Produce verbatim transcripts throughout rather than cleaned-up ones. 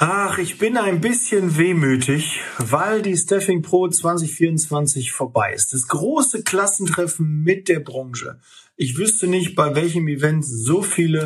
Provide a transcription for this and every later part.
Ach, ich bin ein bisschen wehmütig, weil die Steffing Pro zwanzig vierundzwanzig vorbei ist. Das große Klassentreffen mit der Branche. Ich wüsste nicht, bei welchem Event so viele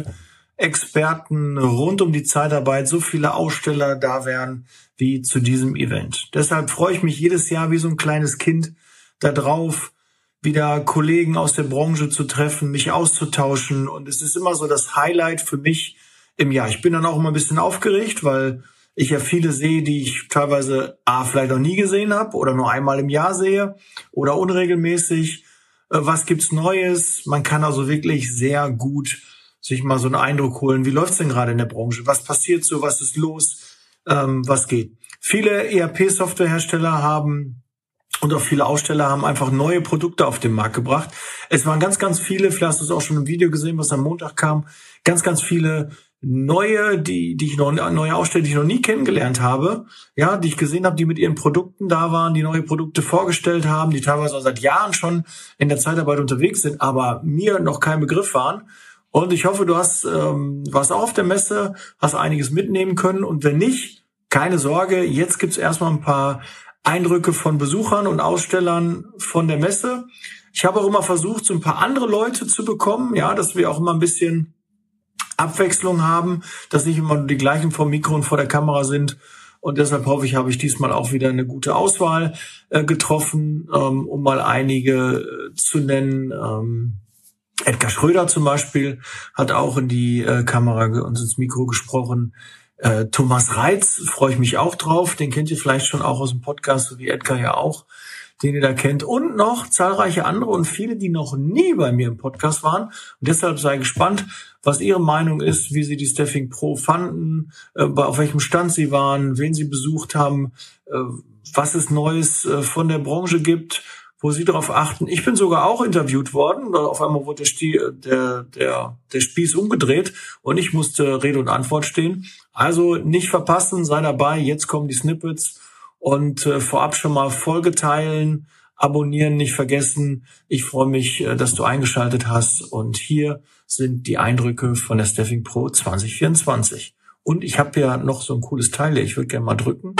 Experten rund um die Zeitarbeit, so viele Aussteller da wären wie zu diesem Event. Deshalb freue ich mich jedes Jahr wie so ein kleines Kind da drauf, wieder Kollegen aus der Branche zu treffen, mich auszutauschen. Und es ist immer so das Highlight für mich im Jahr. Ich bin dann auch immer ein bisschen aufgeregt, weil ich ja viele sehe, die ich teilweise A, vielleicht noch nie gesehen habe oder nur einmal im Jahr sehe oder unregelmäßig. Was gibt's Neues? Man kann also wirklich sehr gut sich mal so einen Eindruck holen. Wie läuft's denn gerade in der Branche? Was passiert so? Was ist los? Ähm, was geht? Viele E R P-Softwarehersteller haben und auch viele Aussteller haben einfach neue Produkte auf den Markt gebracht. Es waren ganz, ganz viele, vielleicht hast du es auch schon im Video gesehen, was am Montag kam, ganz, ganz viele neue, die, die ich noch, neue Aussteller, die ich noch nie kennengelernt habe, ja, die ich gesehen habe, die mit ihren Produkten da waren, die neue Produkte vorgestellt haben, die teilweise auch seit Jahren schon in der Zeitarbeit unterwegs sind, aber mir noch kein Begriff waren. Und ich hoffe, du hast, ähm, warst auch auf der Messe, hast einiges mitnehmen können. Und wenn nicht, keine Sorge, jetzt gibt's erstmal ein paar Eindrücke von Besuchern und Ausstellern von der Messe. Ich habe auch immer versucht, so ein paar andere Leute zu bekommen, ja, dass wir auch immer ein bisschen Abwechslung haben, dass nicht immer nur die gleichen vor dem Mikro und vor der Kamera sind. Und deshalb hoffe ich, habe ich diesmal auch wieder eine gute Auswahl äh, getroffen, ähm, um mal einige äh, zu nennen. Ähm, Edgar Schröder zum Beispiel hat auch in die äh, Kamera und ins Mikro gesprochen. Äh, Thomas Reitz, freue ich mich auch drauf. Den kennt ihr vielleicht schon auch aus dem Podcast, so wie Edgar ja auch, den ihr da kennt. Und noch zahlreiche andere und viele, die noch nie bei mir im Podcast waren. Und deshalb sei gespannt, was ihre Meinung ist, wie sie die Steffing Pro fanden, äh, auf welchem Stand sie waren, wen sie besucht haben, äh, was es Neues äh, von der Branche gibt, wo sie darauf achten. Ich bin sogar auch interviewt worden. Auf einmal wurde der, Stie- der, der, der Spieß umgedreht und ich musste Rede und Antwort stehen. Also nicht verpassen, sei dabei. Jetzt kommen die Snippets und äh, vorab schon mal Folge teilen, abonnieren nicht vergessen. Ich freue mich, äh, dass du eingeschaltet hast und hier sind die Eindrücke von der Steffing Pro zwanzig vierundzwanzig. Und ich habe ja noch so ein cooles Teil, ich würde gerne mal drücken.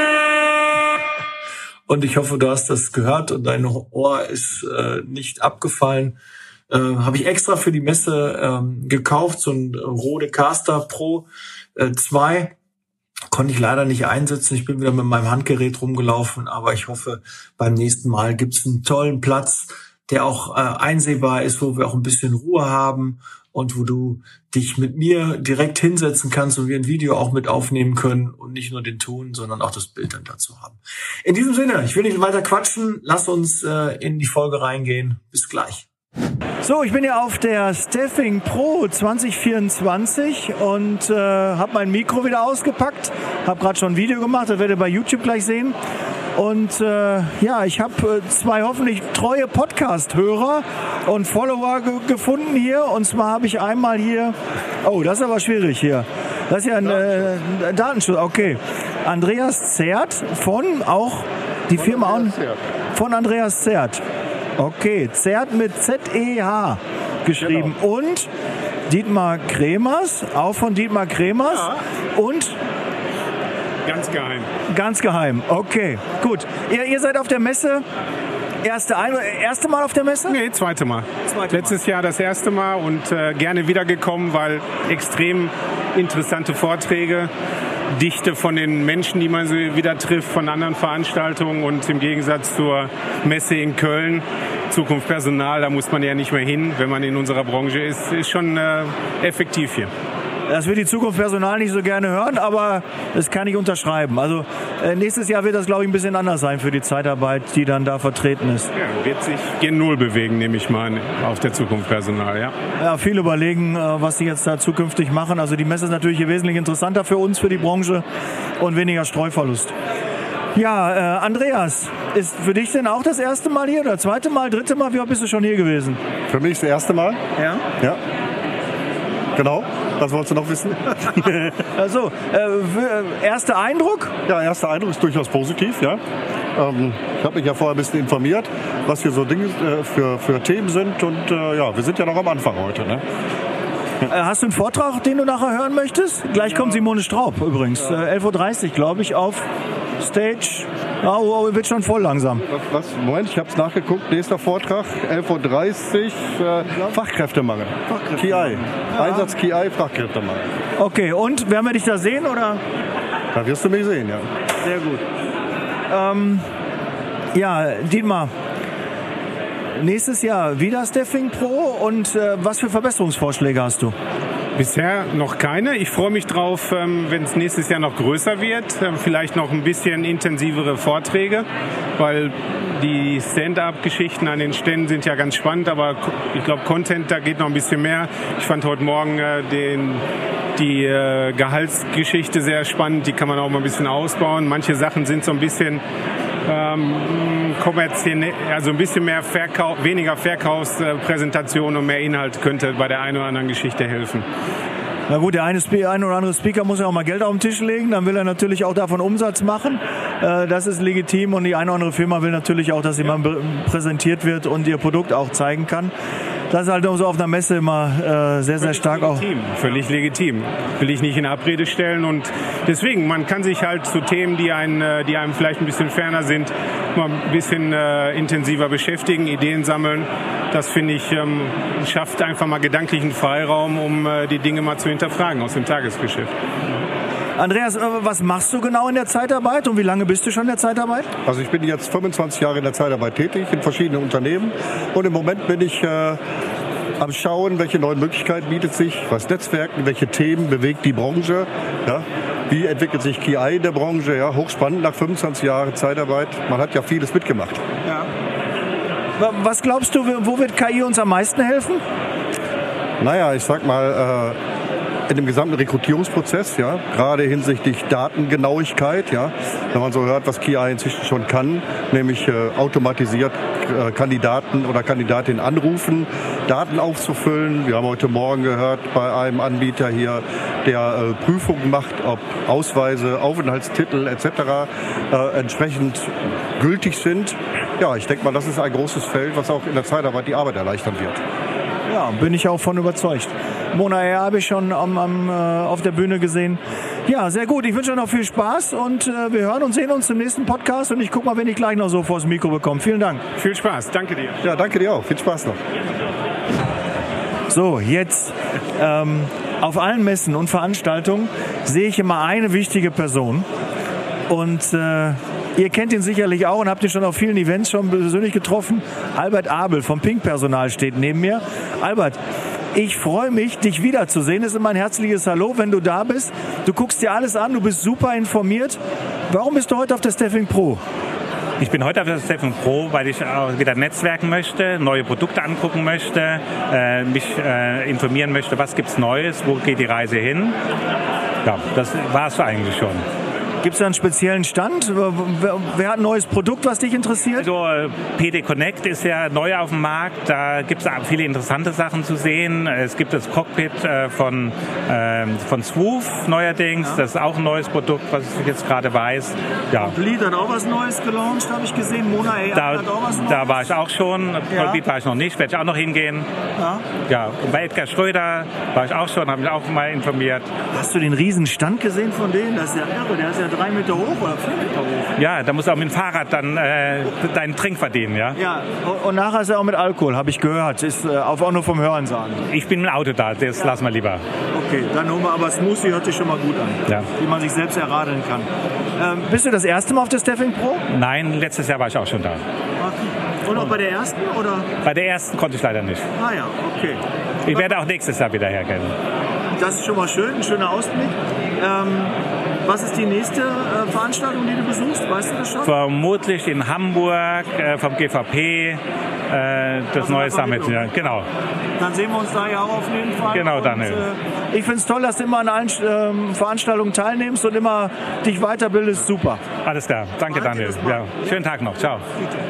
Und ich hoffe, du hast das gehört und dein Ohr ist äh, nicht abgefallen. Äh, habe ich extra für die Messe ähm, gekauft, so ein Rodecaster Pro äh, zwei. Konnte ich leider nicht einsetzen. Ich bin wieder mit meinem Handgerät rumgelaufen, aber ich hoffe, beim nächsten Mal gibt's einen tollen Platz, der auch äh, einsehbar ist, wo wir auch ein bisschen Ruhe haben und wo du dich mit mir direkt hinsetzen kannst und wir ein Video auch mit aufnehmen können und nicht nur den Ton, sondern auch das Bild dann dazu haben. In diesem Sinne, ich will nicht weiter quatschen. Lass uns äh, in die Folge reingehen. Bis gleich. So, ich bin ja auf der Steffing Pro zwanzig vierundzwanzig und äh, habe mein Mikro wieder ausgepackt. Habe gerade schon ein Video gemacht, das werdet ihr bei YouTube gleich sehen. Und äh, ja, ich habe äh, zwei hoffentlich treue Podcast-Hörer und Follower ge- gefunden hier. Und zwar habe ich einmal hier, oh, das ist aber schwierig hier. Das ist ja ein Datenschutz, äh, Datenschutz. Okay. Andreas Zert von auch die von Firma Andreas auch, von Andreas Zert. Okay, Zert mit Z E H geschrieben. Genau. Und Dietmar Kremers, auch von Dietmar Kremers. Ja. Und ganz geheim. Ganz geheim, okay, gut. Ihr, ihr seid auf der Messe, erste, Ein- erste Mal auf der Messe? Nee, zweite Mal. Zweite Mal. Letztes Jahr das erste Mal und äh, gerne wiedergekommen, weil extrem interessante Vorträge, Dichte von den Menschen, die man so wieder trifft, von anderen Veranstaltungen und im Gegensatz zur Messe in Köln, Zukunft Personal, da muss man ja nicht mehr hin, wenn man in unserer Branche ist, ist schon äh, effektiv hier. Das wird die Zukunft Personal nicht so gerne hören, aber das kann ich unterschreiben. Also äh, nächstes Jahr wird das, glaube ich, ein bisschen anders sein für die Zeitarbeit, die dann da vertreten ist. Ja, wird sich gen Null bewegen, nehme ich mal, auf der Zukunft Personal, ja. Ja, viele überlegen, äh, was sie jetzt da zukünftig machen. Also die Messe ist natürlich hier wesentlich interessanter für uns, für die Branche und weniger Streuverlust. Ja, äh, Andreas, ist für dich denn auch das erste Mal hier oder zweite Mal, dritte Mal? Wie oft bist du schon hier gewesen? Für mich das erste Mal. Ja? Ja. Genau. Was wolltest du noch wissen? Also, äh, erster Eindruck? Ja, erster Eindruck ist durchaus positiv, ja. Ähm, ich habe mich ja vorher ein bisschen informiert, was hier so Dinge äh, für, für Themen sind und äh, ja, wir sind ja noch am Anfang heute, ne? Äh, hast du einen Vortrag, den du nachher hören möchtest? Gleich ja. kommt Simone Straub übrigens. Äh, elf Uhr dreißig, glaube ich, auf Stage. Oh, oh, wird schon voll langsam. Was, was, Moment, ich habe es nachgeguckt. Nächster Vortrag, elf Uhr dreißig, äh, Fachkräftemangel. Fachkräftemangel. K I. Ja. Einsatz K I, Fachkräftemangel. Okay, und werden wir dich da sehen, oder? Da wirst du mich sehen, ja. Sehr gut. Ähm, ja, Dietmar, nächstes Jahr wieder Steffing Pro und äh, was für Verbesserungsvorschläge hast du? Bisher noch keine. Ich freue mich drauf, wenn es nächstes Jahr noch größer wird. Vielleicht noch ein bisschen intensivere Vorträge, weil die Stand-up-Geschichten an den Ständen sind ja ganz spannend, aber ich glaube, Content, da geht noch ein bisschen mehr. Ich fand heute Morgen äh, den, die äh, Gehaltsgeschichte sehr spannend. Die kann man auch mal ein bisschen ausbauen. Manche Sachen sind so ein bisschen ähm, kommerziell, also ein bisschen mehr Verkauf, weniger Verkaufspräsentation und mehr Inhalt könnte bei der einen oder anderen Geschichte helfen. Na gut, der eine, ein oder andere Speaker muss ja auch mal Geld auf den Tisch legen, dann will er natürlich auch davon Umsatz machen. Das ist legitim und die eine oder andere Firma will natürlich auch, dass sie mal präsentiert wird und ihr Produkt auch zeigen kann. Das ist halt so auf einer Messe immer äh, sehr, sehr stark auch. Legitim, völlig legitim. Will ich nicht in Abrede stellen und deswegen, man kann sich halt zu Themen, die einen, die einem vielleicht ein bisschen ferner sind, mal ein bisschen äh, intensiver beschäftigen, Ideen sammeln. Das, finde ich, ähm, schafft einfach mal gedanklichen Freiraum, um äh, die Dinge mal zu hinterfragen aus dem Tagesgeschäft. Andreas, was machst du genau in der Zeitarbeit und wie lange bist du schon in der Zeitarbeit? Also ich bin jetzt fünfundzwanzig Jahre in der Zeitarbeit tätig, in verschiedenen Unternehmen und im Moment bin ich äh, am Schauen, welche neuen Möglichkeiten bietet sich, was Netzwerken, welche Themen bewegt die Branche, ja? Wie entwickelt sich K I in der Branche, ja? Hochspannend nach fünfundzwanzig Jahren Zeitarbeit, man hat ja vieles mitgemacht. Ja. Was glaubst du, wo wird K I uns am meisten helfen? Naja, ich sag mal, äh, in dem gesamten Rekrutierungsprozess, ja, gerade hinsichtlich Datengenauigkeit, ja, wenn man so hört, was K I inzwischen schon kann, nämlich äh, automatisiert äh, Kandidaten oder Kandidatinnen anrufen, Daten aufzufüllen. Wir haben heute Morgen gehört bei einem Anbieter hier, der äh, Prüfungen macht, ob Ausweise, Aufenthaltstitel et cetera äh, entsprechend gültig sind. Ja, ich denke mal, das ist ein großes Feld, was auch in der Zeitarbeit die Arbeit erleichtern wird. Ja, bin ich auch von überzeugt. Mona R. habe ich schon am, am, äh, auf der Bühne gesehen. Ja, sehr gut. Ich wünsche euch noch viel Spaß und äh, wir hören und sehen uns im nächsten Podcast und ich gucke mal, wenn ich gleich noch so vors Mikro bekomme. Vielen Dank. Viel Spaß. Danke dir. Ja, danke dir auch. Viel Spaß noch. So, jetzt ähm, auf allen Messen und Veranstaltungen sehe ich immer eine wichtige Person und äh, ihr kennt ihn sicherlich auch und habt ihn schon auf vielen Events schon persönlich getroffen. Albert Abel vom Pink-Personal steht neben mir. Albert, ich freue mich, dich wiederzusehen. Es ist immer ein herzliches Hallo, wenn du da bist. Du guckst dir alles an, du bist super informiert. Warum bist du heute auf der Steffing Pro? Ich bin heute auf der Steffing Pro, weil ich auch wieder netzwerken möchte, neue Produkte angucken möchte, äh, mich äh, informieren möchte, was gibt's Neues, wo geht die Reise hin. Ja, das war es eigentlich schon. Gibt es da einen speziellen Stand? Wer hat ein neues Produkt, was dich interessiert? Also P D Connect ist ja neu auf dem Markt. Da gibt es viele interessante Sachen zu sehen. Es gibt das Cockpit von, äh, von Swoof neuerdings. Ja. Das ist auch ein neues Produkt, was ich jetzt gerade weiß. Ja. Bleed hat auch was Neues gelauncht, habe ich gesehen. Mona A I da, hat auch was Neues. Da war ich auch schon. Ja. Bleed war ich noch nicht. Werde ich auch noch hingehen. Ja. Ja. Und bei Edgar Schröder war ich auch schon. Habe mich auch mal informiert. Hast du den riesen Stand gesehen von denen? Das ist ja irre. Der ist ja drei Meter hoch oder vier Meter hoch. Ja, da musst du auch mit dem Fahrrad dann äh, deinen Trink verdienen, ja? Ja, und nachher ist er auch mit Alkohol, habe ich gehört. Ist äh, auch nur vom Hören sagen. Ich bin im Auto da, das ja. lassen wir lieber. Okay, dann holen wir, aber Smoothie hört sich schon mal gut an. Ja. Wie man sich selbst erradeln kann. Ähm, bist du das erste Mal auf der Steffing Pro? Nein, letztes Jahr war ich auch schon da. Okay. Und auch bei der ersten, oder? Bei der ersten konnte ich leider nicht. Ah ja, okay. Ich werde auch nächstes Jahr wieder hergehen. Das ist schon mal schön, ein schöner Ausblick. Ähm, Was ist die nächste äh, Veranstaltung, die du besuchst? Weißt du das schon? Vermutlich in Hamburg äh, vom G V P, äh, das also neue Summit. Ja, genau. Dann sehen wir uns da ja auch auf jeden Fall. Genau, Daniel. Und, äh, ich finde es toll, dass du immer an allen äh, Veranstaltungen teilnimmst und immer dich weiterbildest. Super. Alles klar. Danke, Daniel. Ja. Schönen Tag noch. Ciao.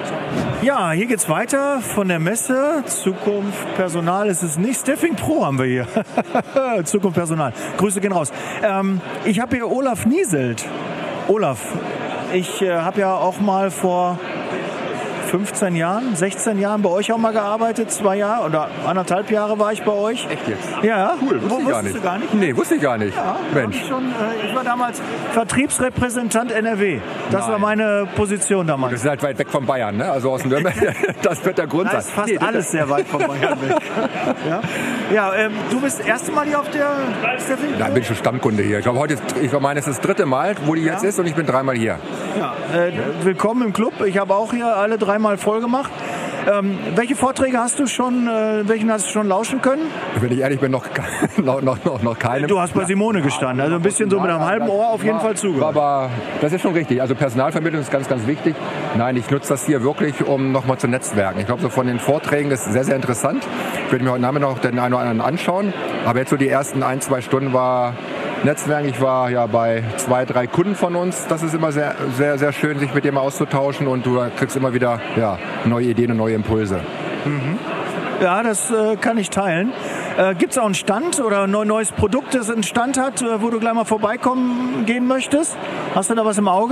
Ja, hier geht's weiter von der Messe. Zukunft Personal ist es nicht. Steffing Pro haben wir hier. Zukunft Personal. Grüße gehen raus. Ähm, ich habe hier Olaf Nieselt. Olaf, ich äh, habe ja auch mal vor fünfzehn Jahren, sechzehn Jahren bei euch auch mal gearbeitet, zwei Jahre oder anderthalb Jahre war ich bei euch. Echt jetzt? Ja. Cool, wusste Wo, ich gar nicht. Du gar nicht? Nee, wusste ich gar nicht. Ja, Mensch. Ich, schon, äh, ich war damals Vertriebsrepräsentant N R W. Das Nein. war meine Position damals. Das ist halt weit weg von Bayern, ne? Also aus Nürnberg, das wird der Grund sein. Da ist fast Nee, alles sehr weit von Bayern weg. ja, ja ähm, du bist das erste Mal hier auf der Steffi? Da bin ich schon Stammkunde hier. Ich glaube, heute ist, ich meine, es ist das dritte Mal, wo die jetzt Ja. ist und ich bin dreimal hier. Ja, äh, willkommen im Club. Ich habe auch hier alle dreimal voll gemacht. Ähm, welche Vorträge hast du schon, äh, welchen hast du schon lauschen können? Wenn ich ehrlich bin, noch, noch, noch, noch, noch keine. Du hast bei Simone gestanden, also ein bisschen so mit einem halben Ohr auf jeden Fall zugehört. Aber das ist schon richtig. Also Personalvermittlung ist ganz, ganz wichtig. Nein, ich nutze das hier wirklich, um nochmal zu netzwerken. Ich glaube, so von den Vorträgen ist sehr, sehr interessant. Ich werde mir heute Nachmittag noch den einen oder anderen anschauen. Aber jetzt so die ersten ein, zwei Stunden war Netzwerken. Ich war ja bei zwei, drei Kunden von uns. Das ist immer sehr, sehr, sehr schön, sich mit dem auszutauschen. Und du kriegst immer wieder ja, neue Ideen und neue Impulse. Mhm. Ja, das äh, kann ich teilen. Äh, Gibt es auch einen Stand oder ein neues Produkt, das einen Stand hat, äh, wo du gleich mal vorbeikommen gehen möchtest? Hast du da was im Auge?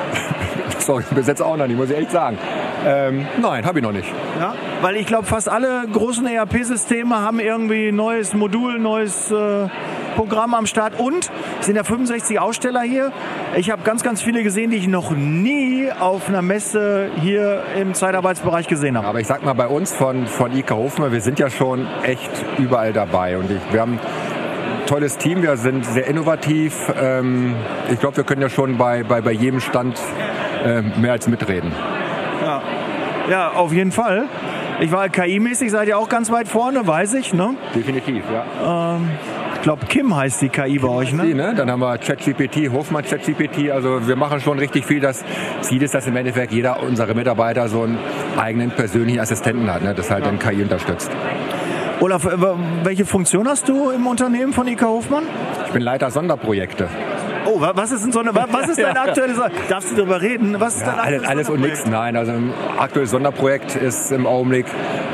Sorry, bis jetzt auch noch nicht, muss ich echt sagen. Ähm, nein, habe ich noch nicht. Ja, weil ich glaube, fast alle großen E R P-Systeme haben irgendwie ein neues Modul, neues äh, Programm am Start. Und es sind ja fünfundsechzig Aussteller hier. Ich habe ganz, ganz viele gesehen, die ich noch nie auf einer Messe hier im Zeitarbeitsbereich gesehen habe. Aber ich sag mal, bei uns von, von I K Hofmann, wir sind ja schon echt überall dabei. Und ich, wir haben ein tolles Team, wir sind sehr innovativ. Ähm, ich glaube, wir können ja schon bei, bei, bei jedem Stand äh, mehr als mitreden. Ja. Ja, auf jeden Fall. Ich war K I-mäßig, seid ihr auch ganz weit vorne, weiß ich, ne? Definitiv, ja. Ähm, ich glaube, Kim heißt die K I bei euch, ne? Die, ne? Dann haben wir ChatGPT, Hofmann ChatGPT. Also wir machen schon richtig viel. Das Ziel ist, dass im Endeffekt jeder unserer Mitarbeiter so einen eigenen persönlichen Assistenten hat, ne? Das halt dann K I unterstützt. Olaf, welche Funktion hast du im Unternehmen von I K Hofmann? Ich bin Leiter Sonderprojekte. Oh, was ist denn so eine, was ist dein aktuelles, darfst du darüber reden? Was ist Ja, dein alles, alles und nichts. Nein, also ein aktuelles Sonderprojekt ist im Augenblick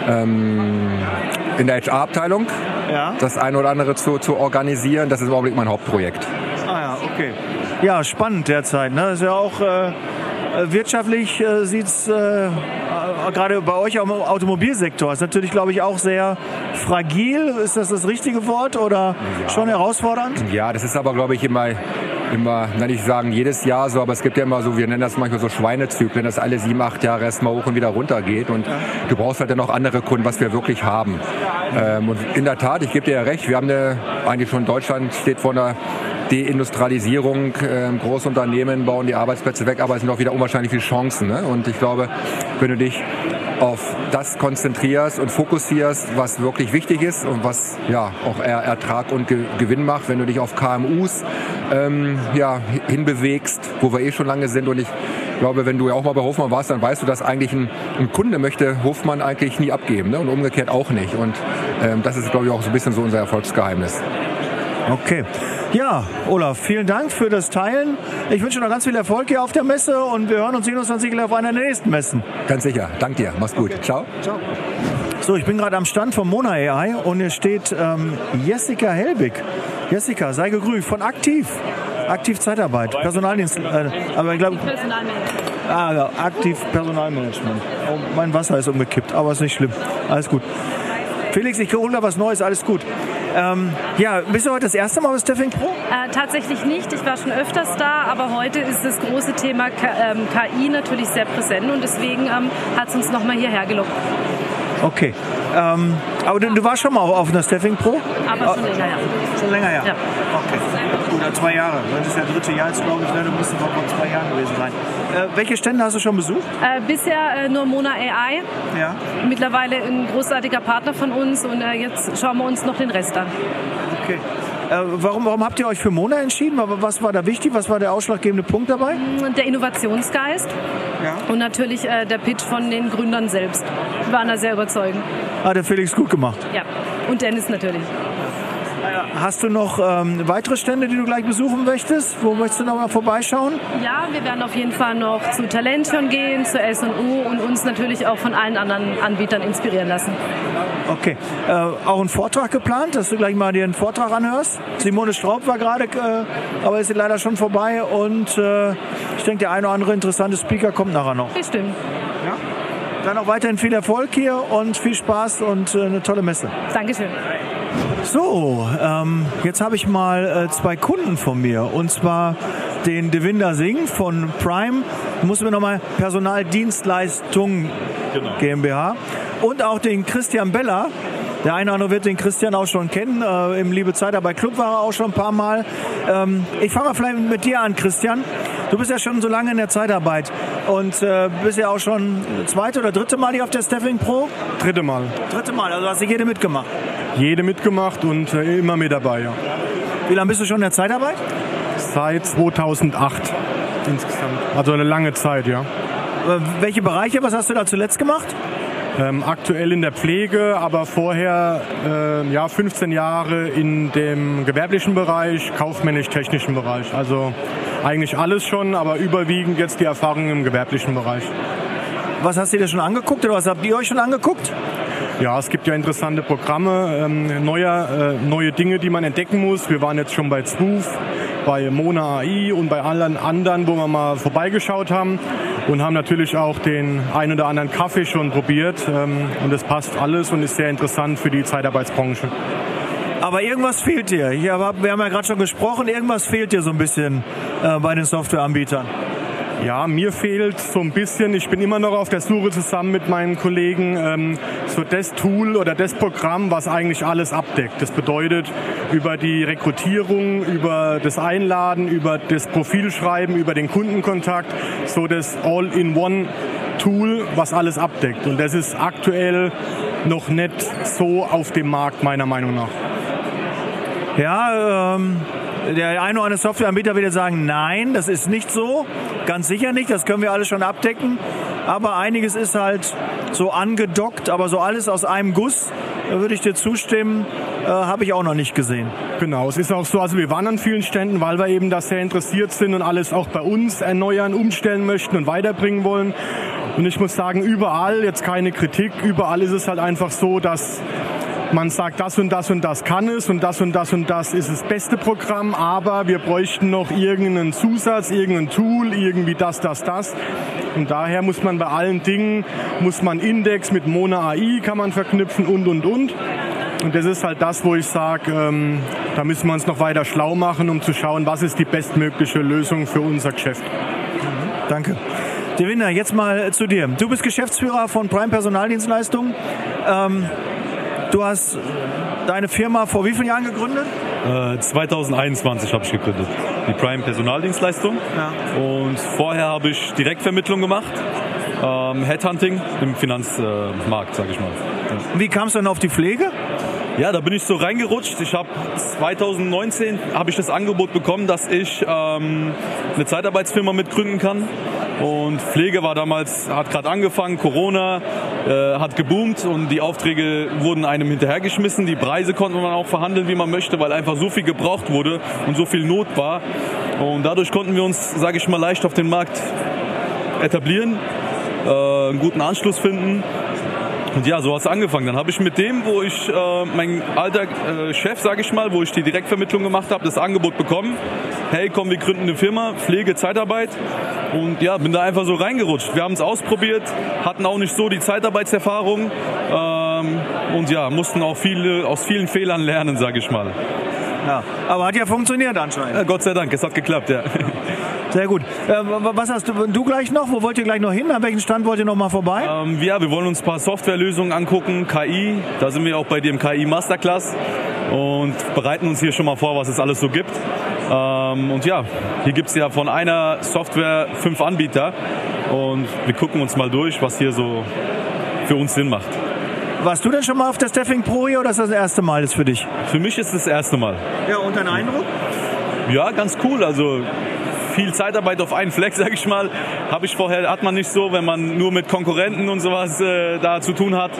ähm, in der H R-Abteilung Ja. das eine oder andere zu, zu organisieren. Das ist im Augenblick mein Hauptprojekt. Ah ja, okay. Ja, spannend derzeit. Ne? Ist ja auch äh, wirtschaftlich äh, sieht es äh, gerade bei euch am Automobilsektor ist natürlich, glaube ich, auch sehr fragil. Ist das das richtige Wort oder Ja. schon herausfordernd? Ja, das ist aber, glaube ich, immer, immer, na nicht sagen jedes Jahr so, aber es gibt ja immer so, wir nennen das manchmal so Schweinezyklen, dass alle sieben, acht Jahre erstmal hoch und wieder runter geht. Und du brauchst halt dann auch andere Kunden, was wir wirklich haben. Ähm, und in der Tat, ich gebe dir ja recht, wir haben eine, eigentlich schon Deutschland steht vor einer Deindustrialisierung, äh, Großunternehmen bauen die Arbeitsplätze weg, aber es sind auch wieder unwahrscheinlich viele Chancen. Ne? Und ich glaube, wenn du dich auf das konzentrierst und fokussierst, was wirklich wichtig ist und was ja auch er Ertrag und Ge Gewinn macht, wenn du dich auf K M Us ähm, ja, hinbewegst, wo wir eh schon lange sind. Und ich glaube, wenn du ja auch mal bei Hofmann warst, dann weißt du, dass eigentlich ein, ein Kunde möchte Hofmann eigentlich nie abgeben, ne? Und umgekehrt auch nicht. Und ähm, das ist, glaube ich, auch so ein bisschen so unser Erfolgsgeheimnis. Okay. Ja, Olaf, vielen Dank für das Teilen. Ich wünsche noch ganz viel Erfolg hier auf der Messe und wir hören uns sehen uns dann sicherlich auf einer der nächsten Messen. Ganz sicher. Dank dir. Mach's gut. Okay. Ciao. Ciao. So, ich bin gerade am Stand von Mona A I und hier steht ähm, Jessica Helbig. Jessica, sei gegrüßt von Aktiv. Aktiv Zeitarbeit, Personaldienst. Äh, aber ich glaube. Personalmanagement. Ah, ja, Aktiv Personalmanagement. Oh, mein Wasser ist umgekippt, aber ist nicht schlimm. Alles gut. Felix, ich hole da was Neues, alles gut. Ähm, ja, bist du heute das erste Mal bei Stefing Pro? Äh, tatsächlich nicht. Ich war schon öfters da, aber heute ist das große Thema K ähm, K I natürlich sehr präsent und deswegen ähm, hat es uns nochmal hierher gelockt. Okay. Ähm, aber du, du warst schon mal auf einer Stefing Pro? Aber schon länger, ja. Schon länger, ja? Ja. Okay. Oder zwei Jahre. Das ist ja dritte Jahr jetzt, glaube ich. Du musst vor zwei Jahren gewesen sein. Äh, welche Stände hast du schon besucht? Äh, bisher äh, nur Mona A I. Ja. Mittlerweile ein großartiger Partner von uns und äh, jetzt schauen wir uns noch den Rest an. Okay. Äh, warum, warum habt ihr euch für Mona entschieden? Was war da wichtig? Was war der ausschlaggebende Punkt dabei? Der Innovationsgeist ja. und natürlich äh, der Pitch von den Gründern selbst. Wir waren da sehr überzeugend. Hat der Felix gut gemacht? Ja, und Dennis natürlich. Hast du noch ähm, weitere Stände, die du gleich besuchen möchtest? Wo möchtest du noch mal vorbeischauen? Ja, wir werden auf jeden Fall noch zu Talention gehen, zu S und U und uns natürlich auch von allen anderen Anbietern inspirieren lassen. Okay. Äh, auch ein Vortrag geplant, dass du gleich mal dir einen Vortrag anhörst? Simone Straub war gerade, äh, aber ist leider schon vorbei und äh, ich denke, der eine oder andere interessante Speaker kommt nachher noch. Bestimmt. Ja? Dann auch weiterhin viel Erfolg hier und viel Spaß und äh, eine tolle Messe. Dankeschön. So, ähm, jetzt habe ich mal äh, zwei Kunden von mir, und zwar den Devinder Singh von Prime, muss mir nochmal Personaldienstleistung genau. GmbH, und auch den Christian Beller. Der eine oder andere wird den Christian auch schon kennen. Äh, Im Liebe Zeitarbeit Club war er auch schon ein paar Mal. Ähm, ich fange mal vielleicht mit dir an, Christian. Du bist ja schon so lange in der Zeitarbeit und äh, bist ja auch schon zweite oder dritte Mal hier auf der Staffing Pro? Dritte Mal. Dritte Mal, also hast du jede mitgemacht? Jede mitgemacht und äh, immer mit dabei, ja. Wie lange bist du schon in der Zeitarbeit? Seit zweitausendacht insgesamt. Also eine lange Zeit, ja. Äh, welche Bereiche, was hast du da zuletzt gemacht? Ähm, aktuell in der Pflege, aber vorher äh, ja, fünfzehn Jahre in dem gewerblichen Bereich, kaufmännisch-technischen Bereich. Also eigentlich alles schon, aber überwiegend jetzt die Erfahrung im gewerblichen Bereich. Was hast du dir schon angeguckt oder was habt ihr euch schon angeguckt? Ja, es gibt ja interessante Programme, ähm, neue, äh, neue Dinge, die man entdecken muss. Wir waren jetzt schon bei Zwoof, bei Mona A I und bei allen anderen, wo wir mal vorbeigeschaut haben. Und haben natürlich auch den ein oder anderen Kaffee schon probiert. Ähm, und das passt alles und ist sehr interessant für die Zeitarbeitsbranche. Aber irgendwas fehlt dir. Ich hab, wir haben ja gerade schon gesprochen, irgendwas fehlt dir so ein bisschen äh, bei den Softwareanbietern. Ja, mir fehlt so ein bisschen, ich bin immer noch auf der Suche zusammen mit meinen Kollegen, ähm, so das Tool oder das Programm, was eigentlich alles abdeckt. Das bedeutet, über die Rekrutierung, über das Einladen, über das Profilschreiben, über den Kundenkontakt, so das All-in-One-Tool, was alles abdeckt. Und das ist aktuell noch nicht so auf dem Markt, meiner Meinung nach. Ja, ähm, der eine oder andere Softwareanbieter würde sagen, nein, das ist nicht so. Ganz sicher nicht, das können wir alles schon abdecken. Aber einiges ist halt so angedockt, aber so alles aus einem Guss, da würde ich dir zustimmen, äh, habe ich auch noch nicht gesehen. Genau, es ist auch so, also wir waren an vielen Ständen, weil wir eben da sehr interessiert sind und alles auch bei uns erneuern, umstellen möchten und weiterbringen wollen. Und ich muss sagen, überall, jetzt keine Kritik, überall ist es halt einfach so, dass man sagt, das und das und das kann es und das und das und das ist das beste Programm, aber wir bräuchten noch irgendeinen Zusatz, irgendein Tool, irgendwie das, das, das. Und daher muss man bei allen Dingen, muss man Index mit Mona A I kann man verknüpfen und, und, und. Und das ist halt das, wo ich sage, ähm, da müssen wir uns noch weiter schlau machen, um zu schauen, was ist die bestmögliche Lösung für unser Geschäft. Mhm, danke. Devinder, jetzt mal zu dir. Du bist Geschäftsführer von Prime Personaldienstleistungen. Ähm, Du hast deine Firma vor wie vielen Jahren gegründet? Äh, zweitausendeinundzwanzig habe ich gegründet, die Prime Personaldienstleistung. Ja. Und vorher habe ich Direktvermittlung gemacht, ähm, Headhunting im Finanzmarkt, sage ich mal. Ja. Wie kamst du denn auf die Pflege? Ja, da bin ich so reingerutscht. Ich habe zweitausendneunzehn habe ich das Angebot bekommen, dass ich ähm, eine Zeitarbeitsfirma mitgründen kann. Und Pflege war damals, hat gerade angefangen, Corona äh, hat geboomt und die Aufträge wurden einem hinterhergeschmissen. Die Preise konnte man auch verhandeln, wie man möchte, weil einfach so viel gebraucht wurde und so viel Not war. Und dadurch konnten wir uns, sage ich mal, leicht auf den Markt etablieren, äh, einen guten Anschluss finden. Und ja, so hat es angefangen. Dann habe ich mit dem, wo ich, äh, mein alter äh, Chef, sage ich mal, wo ich die Direktvermittlung gemacht habe, das Angebot bekommen. Hey, komm, wir gründen eine Firma, Pflege, Zeitarbeit. Und ja, bin da einfach so reingerutscht. Wir haben es ausprobiert, hatten auch nicht so die Zeitarbeitserfahrung. Ähm, und ja, mussten auch viele, aus vielen Fehlern lernen, sage ich mal. Ja, aber hat ja funktioniert anscheinend. Ja, Gott sei Dank, es hat geklappt, ja. Sehr gut. Äh, was hast du, du gleich noch? Wo wollt ihr gleich noch hin? An welchen Stand wollt ihr noch mal vorbei? Ähm, ja, wir wollen uns ein paar Softwarelösungen angucken, K I. Da sind wir auch bei dir im K I Masterclass und bereiten uns hier schon mal vor, was es alles so gibt. Ähm, und ja, hier gibt es ja von einer Software fünf Anbieter und wir gucken uns mal durch, was hier so für uns Sinn macht. Warst du denn schon mal auf der Staffing Pro hier oder ist das das erste Mal jetzt für dich? Für mich ist es das erste Mal. Ja, und dein Eindruck? Ja, ganz cool. Also viel Zeitarbeit auf einen Fleck, sag ich mal. Habe ich vorher, hat man nicht so, wenn man nur mit Konkurrenten und sowas äh, da zu tun hat.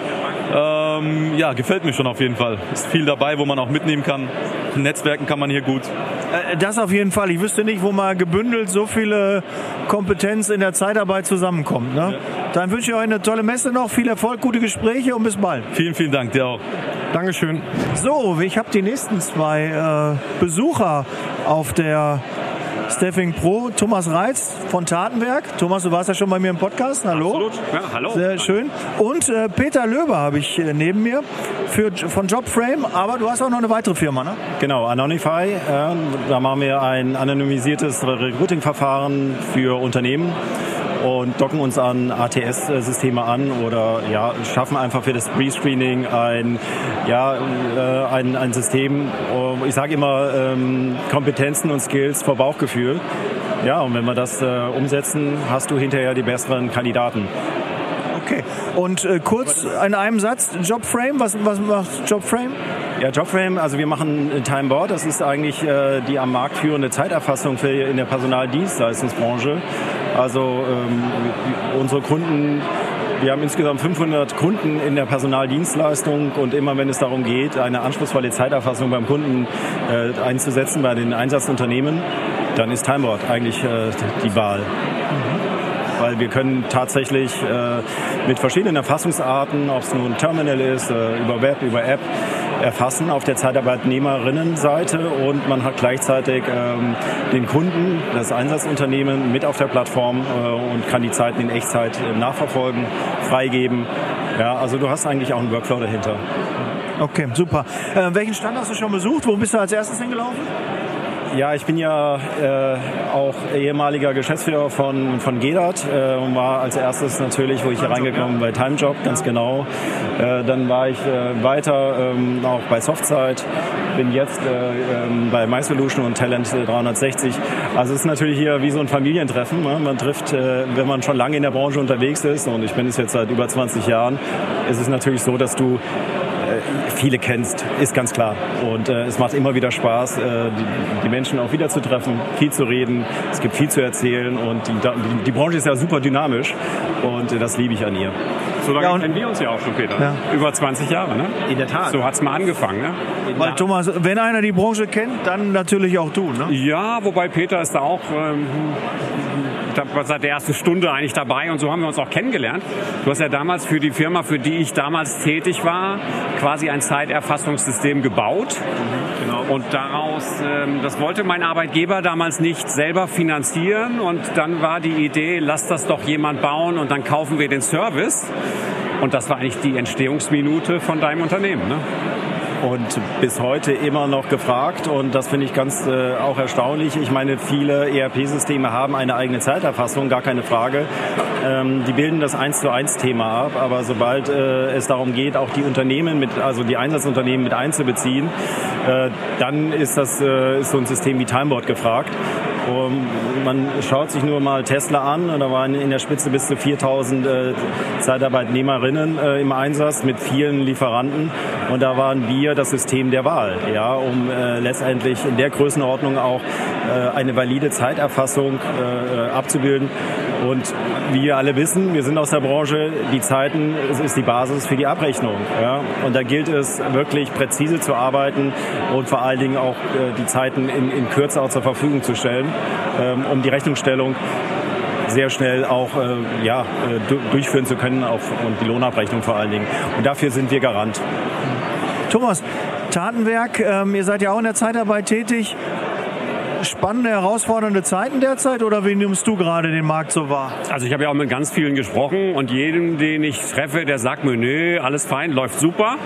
Ähm, ja, gefällt mir schon auf jeden Fall. Ist viel dabei, wo man auch mitnehmen kann. Netzwerken kann man hier gut. Das auf jeden Fall. Ich wüsste nicht, wo mal gebündelt so viele Kompetenz in der Zeitarbeit zusammenkommt. Ne? Ja. Dann wünsche ich euch eine tolle Messe noch, viel Erfolg, gute Gespräche und bis bald. Vielen, vielen Dank, dir auch. Dankeschön. So, ich habe die nächsten zwei äh, Besucher auf der Staffing Pro, Thomas Reitz von Tatenwerk. Thomas, du warst ja schon bei mir im Podcast. Hallo. Absolut. Ja, hallo. Sehr schön. Und äh, Peter Löber habe ich äh, neben mir für, von Jobframe, aber du hast auch noch eine weitere Firma, ne? Genau, Anonify. Äh, da machen wir ein anonymisiertes Recruiting-Verfahren für Unternehmen und docken uns an A T S-Systeme an oder ja, schaffen einfach für das Pre-Screening ein, ja, äh, ein, ein System, ich sage immer ähm, Kompetenzen und Skills vor Bauchgefühl. Ja, und wenn wir das äh, umsetzen, hast du hinterher die besseren Kandidaten. Okay, und äh, kurz in einem Satz, Jobframe, was, was macht Jobframe? Ja, Jobframe, also wir machen Timeboard, das ist eigentlich äh, die am Markt führende Zeiterfassung für in der Personaldienstleistungsbranche. Also ähm, unsere Kunden, wir haben insgesamt fünfhundert Kunden in der Personaldienstleistung und immer wenn es darum geht, eine anspruchsvolle Zeiterfassung beim Kunden äh, einzusetzen, bei den Einsatzunternehmen, dann ist Timeboard eigentlich äh, die Wahl. Weil wir können tatsächlich äh, mit verschiedenen Erfassungsarten, ob es nun ein Terminal ist, äh, über Web, über App, erfassen auf der Zeitarbeitnehmerinnenseite und man hat gleichzeitig ähm, den Kunden, das Einsatzunternehmen mit auf der Plattform äh, und kann die Zeiten in Echtzeit äh, nachverfolgen, freigeben. Ja, also du hast eigentlich auch einen Workflow dahinter. Okay, super. Äh, welchen Stand hast du schon besucht? Wo bist du als erstes hingelaufen? Ja, ich bin ja äh, auch ehemaliger Geschäftsführer von, von Gedat äh, und war als erstes natürlich, wo ich hier reingekommen bin, bei Timejob, ganz genau. Äh, dann war ich äh, weiter ähm, auch bei Softside, bin jetzt äh, äh, bei MySolution und Talent dreihundertsechzig. Also es ist natürlich hier wie so ein Familientreffen. Ne? Man trifft, äh, wenn man schon lange in der Branche unterwegs ist und ich bin es jetzt seit über zwanzig Jahren, ist es natürlich so, dass du viele kennst, ist ganz klar. Und äh, es macht immer wieder Spaß, äh, die, die Menschen auch wieder zu treffen, viel zu reden. Es gibt viel zu erzählen und die, die, die Branche ist ja super dynamisch und äh, das liebe ich an ihr. So lange Ja, kennen wir uns ja auch schon, Peter. Ja. Über zwanzig Jahre, ne? In der Tat. So hat's mal angefangen, ne? Weil Thomas, wenn einer die Branche kennt, dann natürlich auch du, ne? Ja, wobei Peter ist da auch ähm, da, seit der ersten Stunde eigentlich dabei und so haben wir uns auch kennengelernt. Du hast ja damals für die Firma, für die ich damals tätig war, quasi ein Zeiterfassungssystem gebaut. Genau. Und daraus, ähm, das wollte mein Arbeitgeber damals nicht selber finanzieren und dann war die Idee, lass das doch jemand bauen und dann kaufen wir den Service. Und das war eigentlich die Entstehungsminute von deinem Unternehmen, ne? Und bis heute immer noch gefragt und das finde ich ganz äh, auch erstaunlich. Ich meine, viele E R P-Systeme haben eine eigene Zeiterfassung, gar keine Frage. Ähm, die bilden das eins zu eins Thema ab, aber sobald äh, es darum geht, auch die Unternehmen mit, also die Einsatzunternehmen mit einzubeziehen, äh, dann ist das äh, ist so ein System wie Timeboard gefragt. Und man schaut sich nur mal Tesla an, da waren in der Spitze bis zu viertausend äh, Zeitarbeitnehmerinnen äh, im Einsatz mit vielen Lieferanten und da waren wir das System der Wahl, ja, um äh, letztendlich in der Größenordnung auch äh, eine valide Zeiterfassung äh, abzubilden. Und wie wir alle wissen, wir sind aus der Branche, die Zeiten, es ist die Basis für die Abrechnung. Ja? Und da gilt es wirklich präzise zu arbeiten und vor allen Dingen auch äh, die Zeiten in, in Kürze auch zur Verfügung zu stellen, ähm, um die Rechnungsstellung sehr schnell auch äh, ja, äh, durchführen zu können auf, und die Lohnabrechnung vor allen Dingen. Und dafür sind wir Garant. Thomas, Tatenwerk, ähm, ihr seid ja auch in der Zeitarbeit tätig. Spannende, herausfordernde Zeiten derzeit oder wie nimmst du gerade den Markt so wahr? Also ich habe ja auch mit ganz vielen gesprochen und jedem, den ich treffe, der sagt mir, nö, alles fein, läuft super.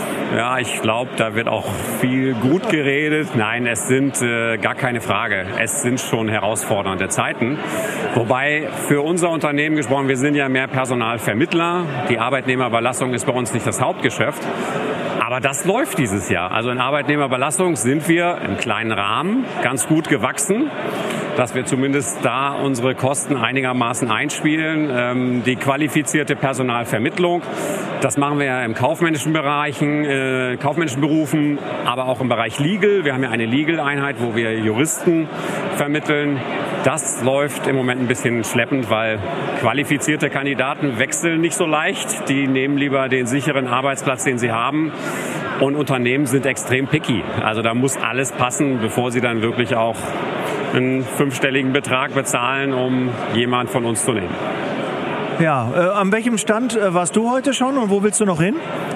Ja, ich glaube, da wird auch viel gut geredet. Nein, es sind äh, gar keine Frage. Es sind schon herausfordernde Zeiten. Wobei für unser Unternehmen gesprochen, wir sind ja mehr Personalvermittler. Die Arbeitnehmerüberlassung ist bei uns nicht das Hauptgeschäft. Aber das läuft dieses Jahr. Also in Arbeitnehmerüberlassung sind wir im kleinen Rahmen ganz gut gewachsen, dass wir zumindest da unsere Kosten einigermaßen einspielen. Ähm, die qualifizierte Personalvermittlung, das machen wir ja im kaufmännischen Bereichen, äh, kaufmännischen Berufen, aber auch im Bereich Legal. Wir haben ja eine Legal-Einheit, wo wir Juristen vermitteln. Das läuft im Moment ein bisschen schleppend, weil qualifizierte Kandidaten wechseln nicht so leicht. Die nehmen lieber den sicheren Arbeitsplatz, den sie haben. Und Unternehmen sind extrem picky. Also da muss alles passen, bevor sie dann wirklich auch einen fünfstelligen Betrag bezahlen, um jemand von uns zu nehmen. Ja, äh, an welchem Stand äh, warst du heute schon und wo willst du noch hin?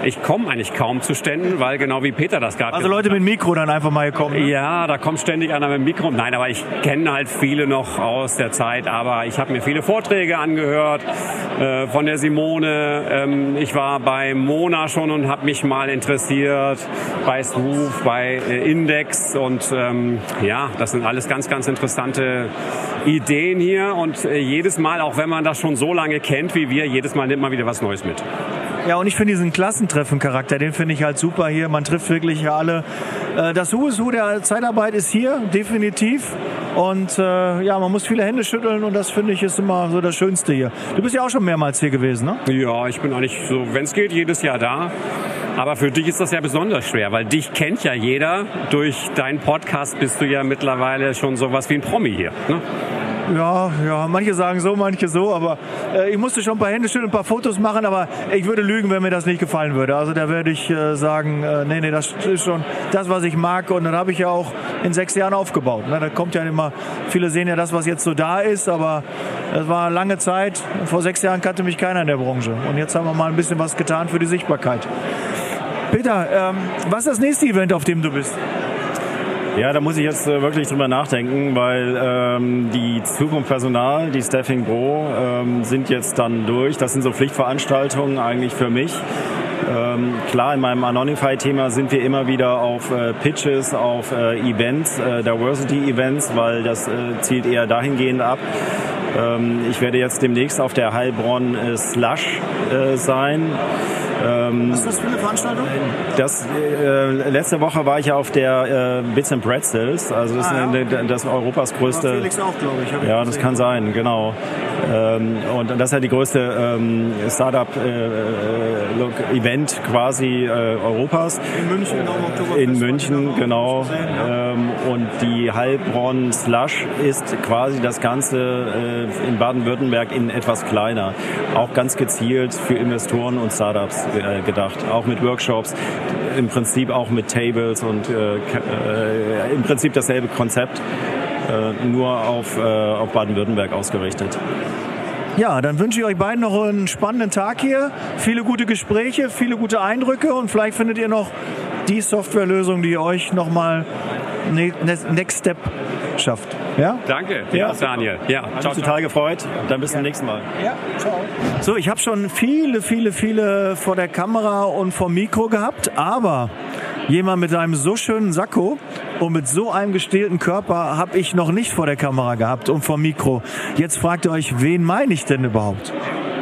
ich komme eigentlich kaum zu Ständen, weil genau wie Peter das gerade Also Leute mit Mikro dann einfach mal gekommen. Ne? Ja, da kommt ständig einer mit dem Mikro. Nein, aber ich kenne halt viele noch aus der Zeit. Aber ich habe mir viele Vorträge angehört äh, von der Simone. Ähm, ich war bei Mona schon und habe mich mal interessiert. Bei Swoof, bei äh, Index. Und ähm, ja, das sind alles ganz, ganz interessante Ideen hier. Und äh, jedes Mal, auch wenn man das schon so lange kennt wie wir, jedes Mal nimmt man wieder was Neues mit. Ja, und ich finde diesen Klassentreffen-Charakter, den finde ich halt super hier. Man trifft wirklich alle. Das Who is Who der Zeitarbeit ist hier, definitiv. Und äh, ja, man muss viele Hände schütteln und das finde ich ist immer so das Schönste hier. Du bist ja auch schon mehrmals hier gewesen, ne? Ja, ich bin eigentlich so, wenn es geht, jedes Jahr da. Aber für dich ist das ja besonders schwer, weil dich kennt ja jeder. Durch deinen Podcast bist du ja mittlerweile schon sowas wie ein Promi hier, ne? Ja, ja, manche sagen so, manche so, aber äh, ich musste schon ein paar Hände schütteln, ein paar Fotos machen, aber ich würde lügen, wenn mir das nicht gefallen würde. Also da würde ich äh, sagen, äh, nee, nee, das ist schon das, was ich mag und das habe ich ja auch in sechs Jahren aufgebaut. Ne? Da kommt ja immer, viele sehen ja das, was jetzt so da ist, aber es war lange Zeit. Vor sechs Jahren kannte mich keiner in der Branche und jetzt haben wir mal ein bisschen was getan für die Sichtbarkeit. Peter, ähm, was ist das nächste Event, auf dem du bist? Ja, da muss ich jetzt äh, wirklich drüber nachdenken, weil ähm, die Zukunft Personal, die Staffing Pro, ähm, sind jetzt dann durch. Das sind so Pflichtveranstaltungen eigentlich für mich. Ähm, klar, in meinem Anonymify-Thema sind wir immer wieder auf äh, Pitches, auf äh, Events, äh, Diversity-Events, weil das äh, zielt eher dahingehend ab. Ähm, ich werde jetzt demnächst auf der Heilbronn äh, Slush äh, sein. Was ist das für eine Veranstaltung? Das, äh, letzte Woche war ich ja auf der äh, Bits and Pretzels, also das ah, ja, okay. ist eine, das Europas größte. War Felix auch, glaube ich. Ja, das kann sein, genau. Ähm, und das ist ja die größte ähm, Startup-Event äh, quasi äh, Europas. In München, genau, im Oktober. In München, genau. Sehen, ja. ähm, und die Heilbronn Slush ist quasi das Ganze äh, in Baden-Württemberg in etwas kleiner. Auch ganz gezielt für Investoren und Startups gedacht, auch mit Workshops, im Prinzip auch mit Tables und äh, äh, im Prinzip dasselbe Konzept, äh, nur auf, äh, auf Baden-Württemberg ausgerichtet. Ja, dann wünsche ich euch beiden noch einen spannenden Tag hier, viele gute Gespräche, viele gute Eindrücke und vielleicht findet ihr noch die Softwarelösung, die euch nochmal Next Step schafft. Ja? Danke, ja, Daniel. Ja, hat mich total gefreut. Dann bis zum nächsten Mal. Ja, ciao. So, ich habe schon viele, viele, viele vor der Kamera und vor Mikro gehabt, aber jemand mit einem so schönen Sakko und mit so einem gestählten Körper habe ich noch nicht vor der Kamera gehabt und vor Mikro. Jetzt fragt ihr euch, wen meine ich denn überhaupt?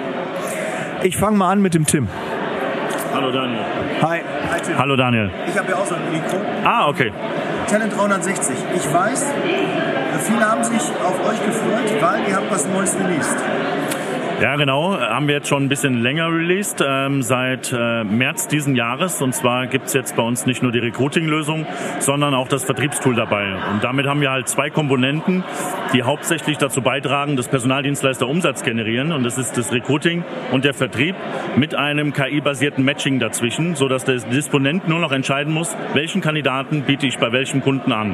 Ich fange mal an mit dem Tim. Hallo Daniel. Hi. Hi Tim. Hallo Daniel. Ich habe ja auch so ein Mikro. Ah, okay. Talent dreihundertsechzig. Ich weiß, viele haben sich auf euch gefreut, weil ihr habt was Neues released. Ja, genau. Haben wir jetzt schon ein bisschen länger released, ähm, seit äh, März diesen Jahres. Und zwar gibt's jetzt bei uns nicht nur die Recruiting-Lösung, sondern auch das Vertriebstool dabei. Und damit haben wir halt zwei Komponenten, die hauptsächlich dazu beitragen, dass Personaldienstleister Umsatz generieren. Und das ist das Recruiting und der Vertrieb mit einem K I-basierten Matching dazwischen, sodass der Disponent nur noch entscheiden muss, welchen Kandidaten biete ich bei welchem Kunden an.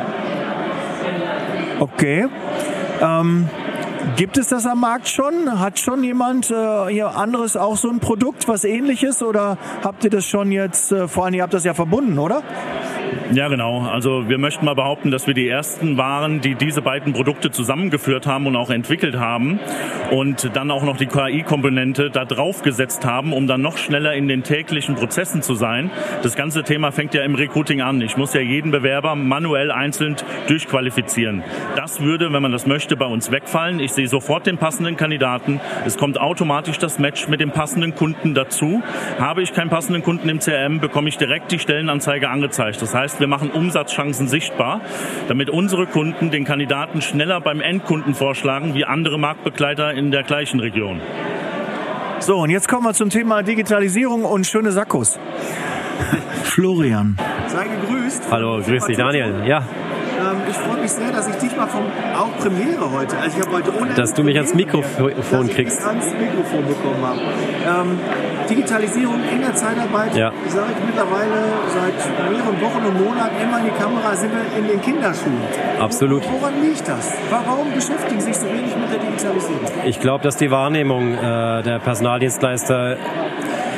Okay. Ähm Gibt es das am Markt schon? Hat schon jemand äh, hier anderes auch so ein Produkt, was ähnliches? Oder habt ihr das schon jetzt, äh, vor allem ihr habt das ja verbunden, oder? Ja, genau. Also wir möchten mal behaupten, dass wir die Ersten waren, die diese beiden Produkte zusammengeführt haben und auch entwickelt haben und dann auch noch die K I-Komponente da drauf gesetzt haben, um dann noch schneller in den täglichen Prozessen zu sein. Das ganze Thema fängt ja im Recruiting an. Ich muss ja jeden Bewerber manuell einzeln durchqualifizieren. Das würde, wenn man das möchte, bei uns wegfallen. Ich sehe sofort den passenden Kandidaten. Es kommt automatisch das Match mit dem passenden Kunden dazu. Habe ich keinen passenden Kunden im C R M, bekomme ich direkt die Stellenanzeige angezeigt. Das heißt, wir machen Umsatzchancen sichtbar, damit unsere Kunden den Kandidaten schneller beim Endkunden vorschlagen, wie andere Marktbegleiter in der gleichen Region. So, und jetzt kommen wir zum Thema Digitalisierung und schöne Sakkos. Florian. Sei gegrüßt. Hallo, grüß dich, Daniel. Ja. Ähm, ich freue mich sehr, dass ich dich mal vom auch Premiere heute, also ich habe heute ohne dass du mich ans Mikrofon hier, kriegst. Dass ich ans Mikrofon bekommen habe. Ähm, Digitalisierung in der Zeitarbeit, ja. Sage ich mittlerweile seit mehreren Wochen und Monaten immer in die Kamera, sind wir in den Kinderschuhen. Absolut. Woran liegt das? Warum beschäftigen sich so wenig mit der Digitalisierung? Ich glaube, dass die Wahrnehmung äh, der Personaldienstleister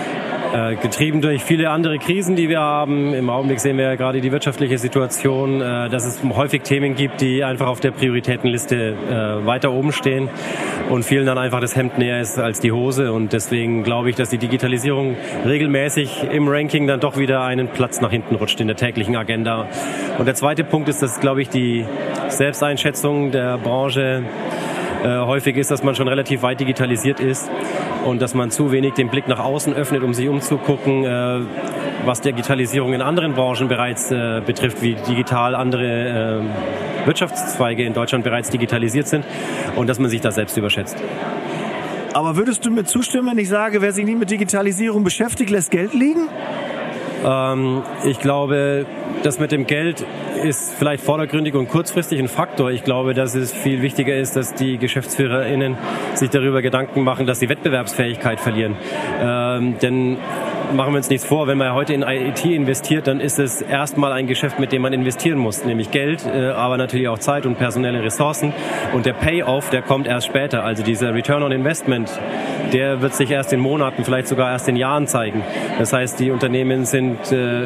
Äh, getrieben durch viele andere Krisen, die wir haben. Im Augenblick sehen wir ja gerade die wirtschaftliche Situation, äh, dass es häufig Themen gibt, die einfach auf der Prioritätenliste äh, weiter oben stehen und vielen dann einfach das Hemd näher ist als die Hose. Und deswegen glaube ich, dass die Digitalisierung regelmäßig im Ranking dann doch wieder einen Platz nach hinten rutscht in der täglichen Agenda. Und der zweite Punkt ist, dass, glaube ich, die Selbsteinschätzung der Branche äh, häufig ist, dass man schon relativ weit digitalisiert ist und dass man zu wenig den Blick nach außen öffnet, um sich umzugucken, äh, was Digitalisierung in anderen Branchen bereits äh, betrifft, wie digital andere äh, Wirtschaftszweige in Deutschland bereits digitalisiert sind und dass man sich da selbst überschätzt. Aber würdest du mir zustimmen, wenn ich sage, wer sich nie mit Digitalisierung beschäftigt, lässt Geld liegen? Ähm, ich glaube, das mit dem Geld ist vielleicht vordergründig und kurzfristig ein Faktor. Ich glaube, dass es viel wichtiger ist, dass die GeschäftsführerInnen sich darüber Gedanken machen, dass sie Wettbewerbsfähigkeit verlieren. Ähm, denn machen wir uns nichts vor, wenn man heute in I T investiert, dann ist es erstmal ein Geschäft, mit dem man investieren muss, nämlich Geld, äh, aber natürlich auch Zeit und personelle Ressourcen. Und der Payoff, der kommt erst später. Also dieser Return on Investment, der wird sich erst in Monaten, vielleicht sogar erst in Jahren zeigen. Das heißt, die Unternehmen sind äh, äh,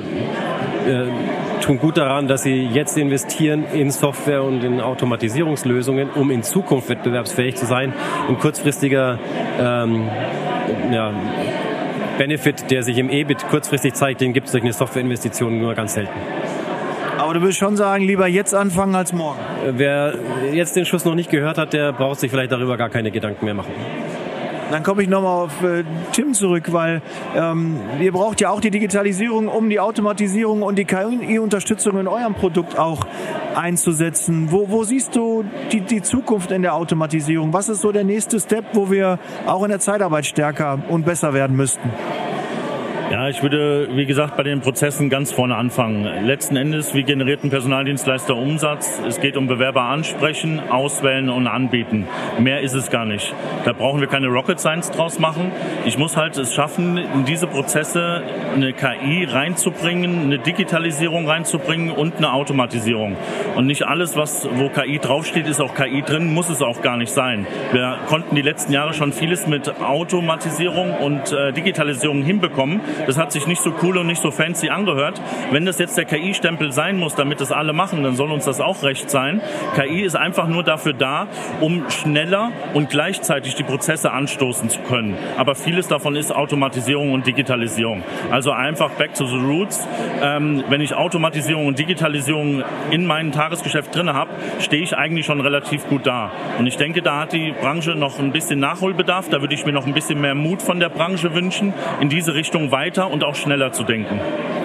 tun gut daran, dass sie jetzt investieren in Software und in Automatisierungslösungen, um in Zukunft wettbewerbsfähig zu sein. Ein kurzfristiger ähm, ja, Benefit, der sich im E B I T kurzfristig zeigt, den gibt es durch eine Softwareinvestition nur ganz selten. Aber du willst schon sagen, lieber jetzt anfangen als morgen? Wer jetzt den Schuss noch nicht gehört hat, der braucht sich vielleicht darüber gar keine Gedanken mehr machen. Dann komme ich nochmal auf äh, Tim zurück, weil ähm, ihr braucht ja auch die Digitalisierung, um die Automatisierung und die K I-Unterstützung in eurem Produkt auch einzusetzen. Wo, wo siehst du die, die Zukunft in der Automatisierung? Was ist so der nächste Step, wo wir auch in der Zeitarbeit stärker und besser werden müssten? Ja, ich würde, wie gesagt, bei den Prozessen ganz vorne anfangen. Letzten Endes, wie generiert ein Personaldienstleister Umsatz? Es geht um Bewerber ansprechen, auswählen und anbieten. Mehr ist es gar nicht. Da brauchen wir keine Rocket Science draus machen. Ich muss halt es schaffen, in diese Prozesse eine K I reinzubringen, eine Digitalisierung reinzubringen und eine Automatisierung. Und nicht alles, was wo K I draufsteht, ist auch K I drin, muss es auch gar nicht sein. Wir konnten die letzten Jahre schon vieles mit Automatisierung und äh, Digitalisierung hinbekommen. Das hat sich nicht so cool und nicht so fancy angehört. Wenn das jetzt der K I-Stempel sein muss, damit das alle machen, dann soll uns das auch recht sein. K I ist einfach nur dafür da, um schneller und gleichzeitig die Prozesse anstoßen zu können. Aber vieles davon ist Automatisierung und Digitalisierung. Also einfach back to the roots. Ähm, wenn ich Automatisierung und Digitalisierung in meinem Tagesgeschäft drin habe, stehe ich eigentlich schon relativ gut da. Und ich denke, da hat die Branche noch ein bisschen Nachholbedarf. Da würde ich mir noch ein bisschen mehr Mut von der Branche wünschen, in diese Richtung weiter und auch schneller zu denken.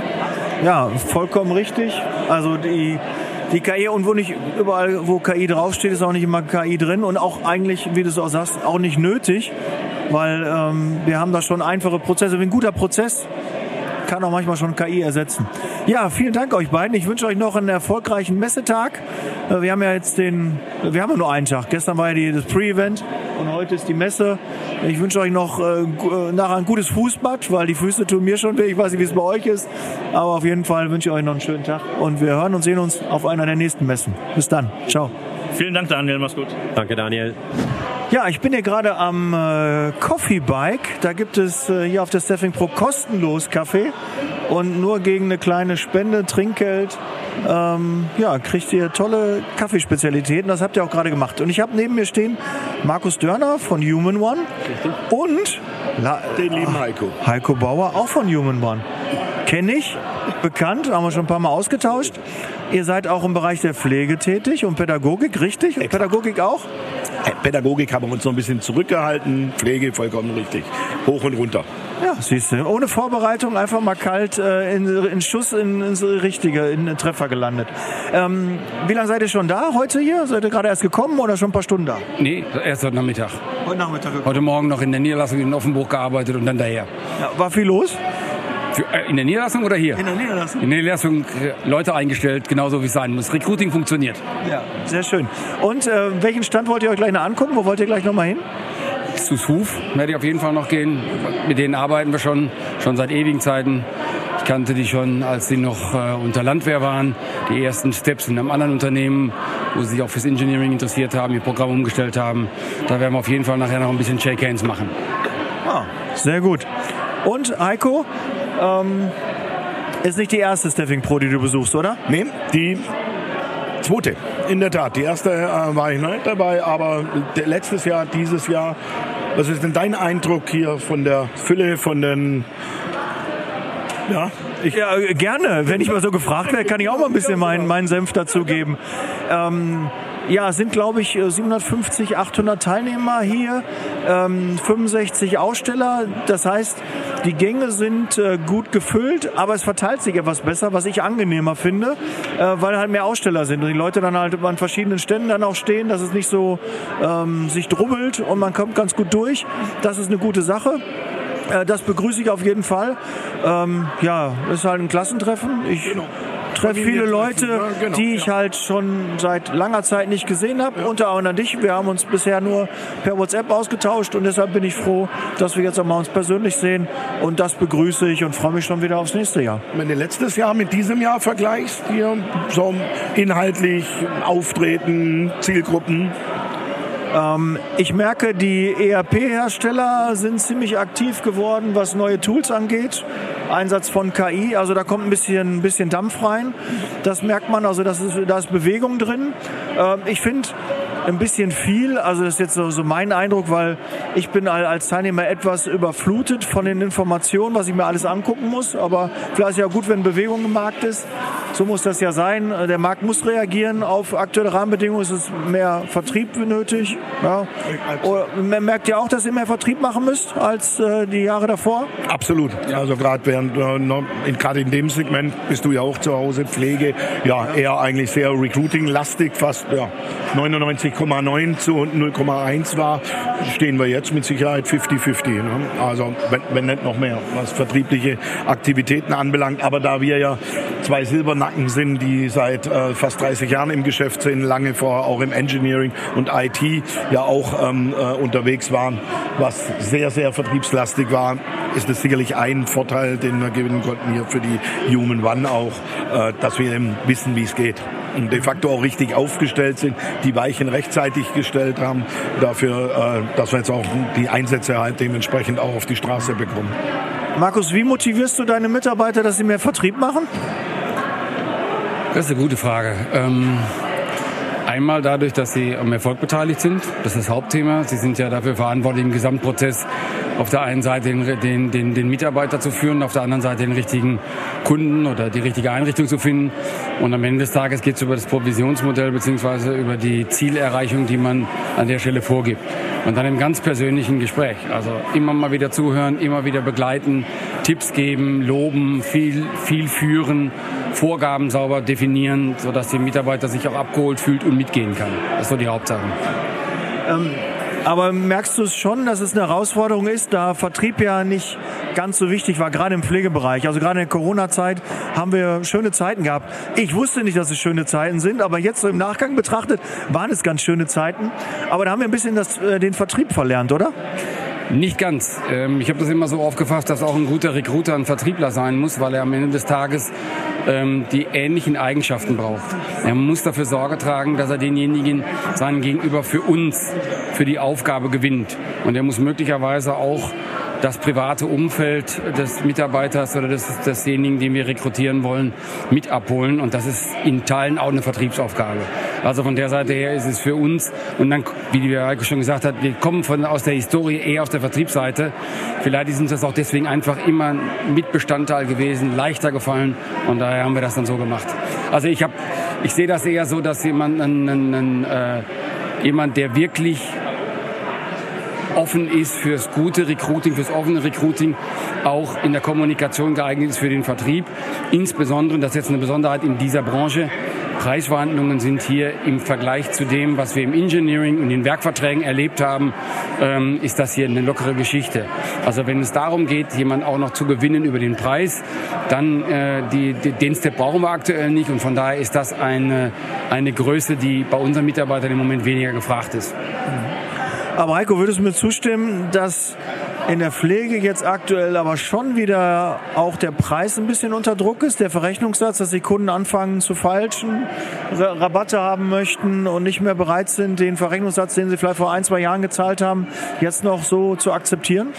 Ja, vollkommen richtig. Also die, die K I, und wo nicht überall, wo K I draufsteht, ist auch nicht immer K I drin und auch eigentlich, wie du es auch sagst, auch nicht nötig, weil ähm, wir haben da schon einfache Prozesse. Ein guter Prozess kann auch manchmal schon K I ersetzen. Ja, vielen Dank euch beiden. Ich wünsche euch noch einen erfolgreichen Messetag. Wir haben ja jetzt den, wir haben ja nur einen Tag. Gestern war ja die, das Pre-Event und heute ist die Messe. Ich wünsche euch noch äh, nachher ein gutes Fußbad, weil die Füße tun mir schon weh. Ich weiß nicht, wie es bei euch ist. Aber auf jeden Fall wünsche ich euch noch einen schönen Tag. Und wir hören und sehen uns auf einer der nächsten Messen. Bis dann. Ciao. Vielen Dank, Daniel. Mach's gut. Danke, Daniel. Ja, ich bin hier gerade am äh, Coffee Bike. Da gibt es äh, hier auf der Steffing Pro kostenlos Kaffee und nur gegen eine kleine Spende, Trinkgeld, ähm, ja, kriegt ihr tolle Kaffeespezialitäten. Das habt ihr auch gerade gemacht. Und ich habe neben mir stehen Markus Dörner von Human One und La- den lieben Heiko. Heiko Bauer, auch von Human One. Kenne ich, bekannt, haben wir schon ein paar Mal ausgetauscht. Ihr seid auch im Bereich der Pflege tätig und Pädagogik, richtig? Und Pädagogik auch? Pädagogik haben wir uns noch ein bisschen zurückgehalten, Pflege vollkommen richtig, hoch und runter. Ja, siehst du, ohne Vorbereitung einfach mal kalt äh, in, in Schuss in, ins Richtige, in den Treffer gelandet. Ähm, wie lange seid ihr schon da heute hier? Seid ihr gerade erst gekommen oder schon ein paar Stunden da? Nee, erst heute Nachmittag. Heute Nachmittag gekommen. Heute Morgen noch in der Niederlassung in Offenburg gearbeitet und dann daher. Ja, war viel los? Für, äh, in der Niederlassung oder hier? In der Niederlassung. In der Niederlassung äh, Leute eingestellt, genauso wie es sein muss. Recruiting funktioniert. Ja, sehr schön. Und äh, welchen Stand wollt ihr euch gleich noch angucken? Wo wollt ihr gleich noch mal hin? Zu Swoof werde ich auf jeden Fall noch gehen. Mit denen arbeiten wir schon, schon seit ewigen Zeiten. Ich kannte die schon, als sie noch äh, unter Landwehr waren. Die ersten Steps in einem anderen Unternehmen, wo sie sich auch fürs Engineering interessiert haben, ihr Programm umgestellt haben. Da werden wir auf jeden Fall nachher noch ein bisschen Shake Hands machen. Ah, sehr gut. Und Heiko, ähm, ist nicht die erste Steffing Pro, die du besuchst, oder? Nee, die zweite. In der Tat. Die erste äh, war ich noch nicht dabei, aber letztes Jahr, dieses Jahr. Was ist denn dein Eindruck hier von der Fülle, von den... Ja, ich, ja, gerne. Wenn ich mal so gefragt werde, kann ich auch mal ein bisschen meinen, meinen Senf dazugeben. Ähm, ja, es sind, glaube ich, siebenhundertfünfzig, achthundert Teilnehmer hier, ähm, fünfundsechzig Aussteller. Das heißt, die Gänge sind äh, gut gefüllt, aber es verteilt sich etwas besser, was ich angenehmer finde, äh, weil halt mehr Aussteller sind und die Leute dann halt an verschiedenen Ständen dann auch stehen, dass es nicht so ähm, sich drubbelt und man kommt ganz gut durch. Das ist eine gute Sache. Das begrüße ich auf jeden Fall. Ähm, ja, ist halt ein Klassentreffen. Ich treffe viele Leute, ja, genau, die ich ja. halt schon seit langer Zeit nicht gesehen habe. Ja. Unter anderem dich. Wir haben uns bisher nur per WhatsApp ausgetauscht und deshalb bin ich froh, dass wir jetzt auch mal uns persönlich sehen. Und das begrüße ich und freue mich schon wieder aufs nächste Jahr. Wenn du letztes Jahr mit diesem Jahr vergleichst, hier so inhaltlich, Auftreten, Zielgruppen. Ähm, ich merke, die E R P-Hersteller sind ziemlich aktiv geworden, was neue Tools angeht. Einsatz von K I, also da kommt ein bisschen, ein bisschen Dampf rein. Das merkt man, also das ist, da ist Bewegung drin. Ähm, ich finde ein bisschen viel, also das ist jetzt so, so mein Eindruck, weil ich bin als Teilnehmer etwas überflutet von den Informationen, was ich mir alles angucken muss. Aber vielleicht ist ja gut, wenn Bewegung im Markt ist. So muss das ja sein. Der Markt muss reagieren auf aktuelle Rahmenbedingungen. Es ist mehr Vertrieb nötig. Ja. Man merkt ja auch, dass ihr mehr Vertrieb machen müsst als äh, die Jahre davor. Absolut. Also gerade während äh, gerade in dem Segment bist du ja auch zu Hause, Pflege, ja, eher eigentlich sehr Recruiting-lastig, fast ja, neunundneunzig Komma neun zu null Komma eins war, stehen wir jetzt mit Sicherheit fünfzig fünfzig. Ne? Also wenn, wenn nicht noch mehr, was vertriebliche Aktivitäten anbelangt. Aber da wir ja zwei Silbernacken sind, die seit äh, fast dreißig Jahren im Geschäft sind, lange vorher auch im Engineering und I T ja auch ähm, äh, unterwegs waren, was sehr, sehr vertriebslastig war, ist es sicherlich ein Vorteil, den wir gewinnen konnten hier für die Human One auch, äh, dass wir eben wissen, wie es geht. Und de facto auch richtig aufgestellt sind, die Weichen rechtzeitig gestellt haben, dafür, äh, dass wir jetzt auch die Einsätze halt dementsprechend auch auf die Straße bekommen. Markus, wie motivierst du deine Mitarbeiter, dass sie mehr Vertrieb machen? Das ist eine gute Frage. Ähm Einmal dadurch, dass sie am Erfolg beteiligt sind. Das ist das Hauptthema. Sie sind ja dafür verantwortlich, im Gesamtprozess auf der einen Seite den, den, den, den Mitarbeiter zu führen, auf der anderen Seite den richtigen Kunden oder die richtige Einrichtung zu finden. Und am Ende des Tages geht es über das Provisionsmodell beziehungsweise über die Zielerreichung, die man an der Stelle vorgibt. Und dann im ganz persönlichen Gespräch. Also immer mal wieder zuhören, immer wieder begleiten, Tipps geben, loben, viel, viel führen, Vorgaben sauber definieren, sodass der Mitarbeiter sich auch abgeholt fühlt und mitgehen kann. Das ist so die Hauptsache. Ähm, aber merkst du es schon, dass es eine Herausforderung ist, da Vertrieb ja nicht ganz so wichtig war, gerade im Pflegebereich. Also gerade in der Corona-Zeit haben wir schöne Zeiten gehabt. Ich wusste nicht, dass es schöne Zeiten sind, aber jetzt so im Nachgang betrachtet waren es ganz schöne Zeiten. Aber da haben wir ein bisschen das, äh, den Vertrieb verlernt, oder? Nicht ganz. Ich habe das immer so aufgefasst, dass auch ein guter Recruiter ein Vertriebler sein muss, weil er am Ende des Tages ähm, die ähnlichen Eigenschaften braucht. Er muss dafür Sorge tragen, dass er denjenigen, seinen Gegenüber für uns, für die Aufgabe gewinnt. Und er muss möglicherweise auch das private Umfeld des Mitarbeiters oder des, desjenigen, den wir rekrutieren wollen, mit abholen. Und das ist in Teilen auch eine Vertriebsaufgabe. Also von der Seite her ist es für uns, und dann, wie die Heiko schon gesagt hat, wir kommen von, aus der Historie eher aus der Vertriebsseite. Vielleicht ist uns das auch deswegen einfach immer Mitbestandteil gewesen, leichter gefallen. Und daher haben wir das dann so gemacht. Also ich, hab, ich sehe das eher so, dass jemand, ein, ein, ein, äh, jemand der wirklich offen ist fürs gute Recruiting, fürs offene Recruiting, auch in der Kommunikation geeignet ist für den Vertrieb. Insbesondere, und das ist jetzt eine Besonderheit in dieser Branche, Preisverhandlungen sind hier im Vergleich zu dem, was wir im Engineering und in Werkverträgen erlebt haben, ähm, ist das hier eine lockere Geschichte. Also wenn es darum geht, jemanden auch noch zu gewinnen über den Preis, dann äh, die, die, den Step brauchen wir aktuell nicht. Und von daher ist das eine, eine Größe, die bei unseren Mitarbeitern im Moment weniger gefragt ist. Aber Heiko, würdest du mir zustimmen, dass in der Pflege jetzt aktuell aber schon wieder auch der Preis ein bisschen unter Druck ist, der Verrechnungssatz, dass die Kunden anfangen zu falschen, Rabatte haben möchten und nicht mehr bereit sind, den Verrechnungssatz, den sie vielleicht vor ein, zwei Jahren gezahlt haben, jetzt noch so zu akzeptieren?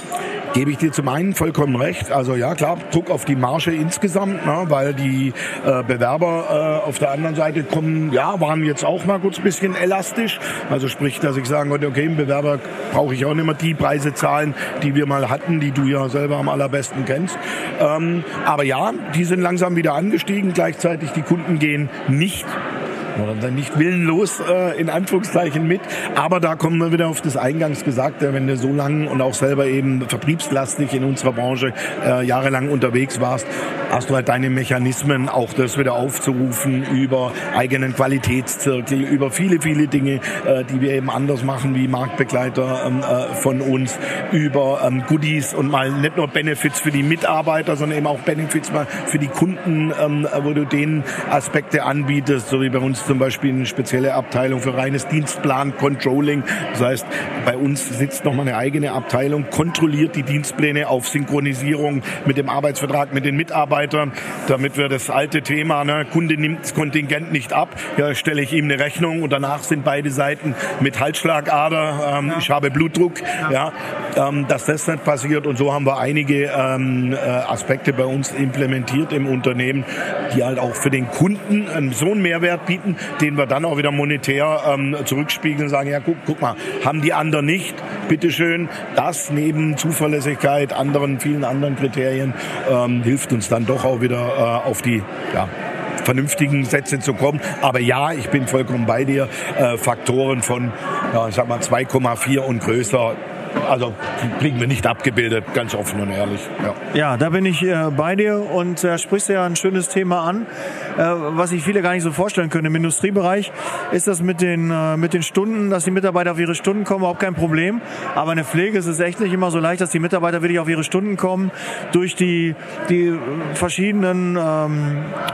gebe ich dir zum einen vollkommen recht. Also ja, klar, Druck auf die Marge insgesamt, ne, weil die äh, Bewerber äh, auf der anderen Seite kommen, ja, waren jetzt auch mal kurz ein bisschen elastisch. Also sprich, dass ich sagen konnte, okay, im Bewerber brauche ich auch nicht mehr die Preise zahlen, die wir mal hatten, die du ja selber am allerbesten kennst. Ähm, aber ja, die sind langsam wieder angestiegen. Gleichzeitig die Kunden gehen nicht oder dann nicht willenlos äh, in Anführungszeichen mit. Aber da kommen wir wieder auf das eingangs Gesagte, wenn du so lange und auch selber eben vertriebslastig in unserer Branche äh, jahrelang unterwegs warst, hast du halt deine Mechanismen, auch das wieder aufzurufen über eigenen Qualitätszirkel, über viele, viele Dinge, äh, die wir eben anders machen wie Marktbegleiter ähm, äh, von uns, über ähm, Goodies und mal nicht nur Benefits für die Mitarbeiter, sondern eben auch Benefits mal für die Kunden, ähm, wo du denen Aspekte anbietest, so wie bei uns zum Beispiel eine spezielle Abteilung für reines Dienstplan-Controlling. Das heißt, bei uns sitzt nochmal eine eigene Abteilung, kontrolliert die Dienstpläne auf Synchronisierung mit dem Arbeitsvertrag, mit den Mitarbeitern, damit wir das alte Thema, ne, Kunde nimmt das Kontingent nicht ab, ja, stelle ich ihm eine Rechnung und danach sind beide Seiten mit Halsschlagader, ähm, ja. ich habe Blutdruck, ja, ähm, dass das nicht passiert. Und so haben wir einige ähm, äh, Aspekte bei uns implementiert im Unternehmen, die halt auch für den Kunden einen so einen Mehrwert bieten, den wir dann auch wieder monetär ähm, zurückspiegeln und sagen, ja, guck, guck mal, haben die anderen nicht, bitteschön, das neben Zuverlässigkeit, anderen, vielen anderen Kriterien, ähm, hilft uns dann doch auch wieder äh, auf die, ja, vernünftigen Sätze zu kommen. Aber ja, ich bin vollkommen bei dir, äh, Faktoren von, ja, ich sag mal, zwei Komma vier und größer, also kriegen wir nicht abgebildet, ganz offen und ehrlich. Ja, ja, da bin ich äh, bei dir und da äh, sprichst du ja ein schönes Thema an, äh, was sich viele gar nicht so vorstellen können. Im Industriebereich ist das mit den, äh, mit den Stunden, dass die Mitarbeiter auf ihre Stunden kommen, überhaupt kein Problem. Aber in der Pflege ist es echt nicht immer so leicht, dass die Mitarbeiter wirklich auf ihre Stunden kommen. Durch die, die verschiedenen ähm,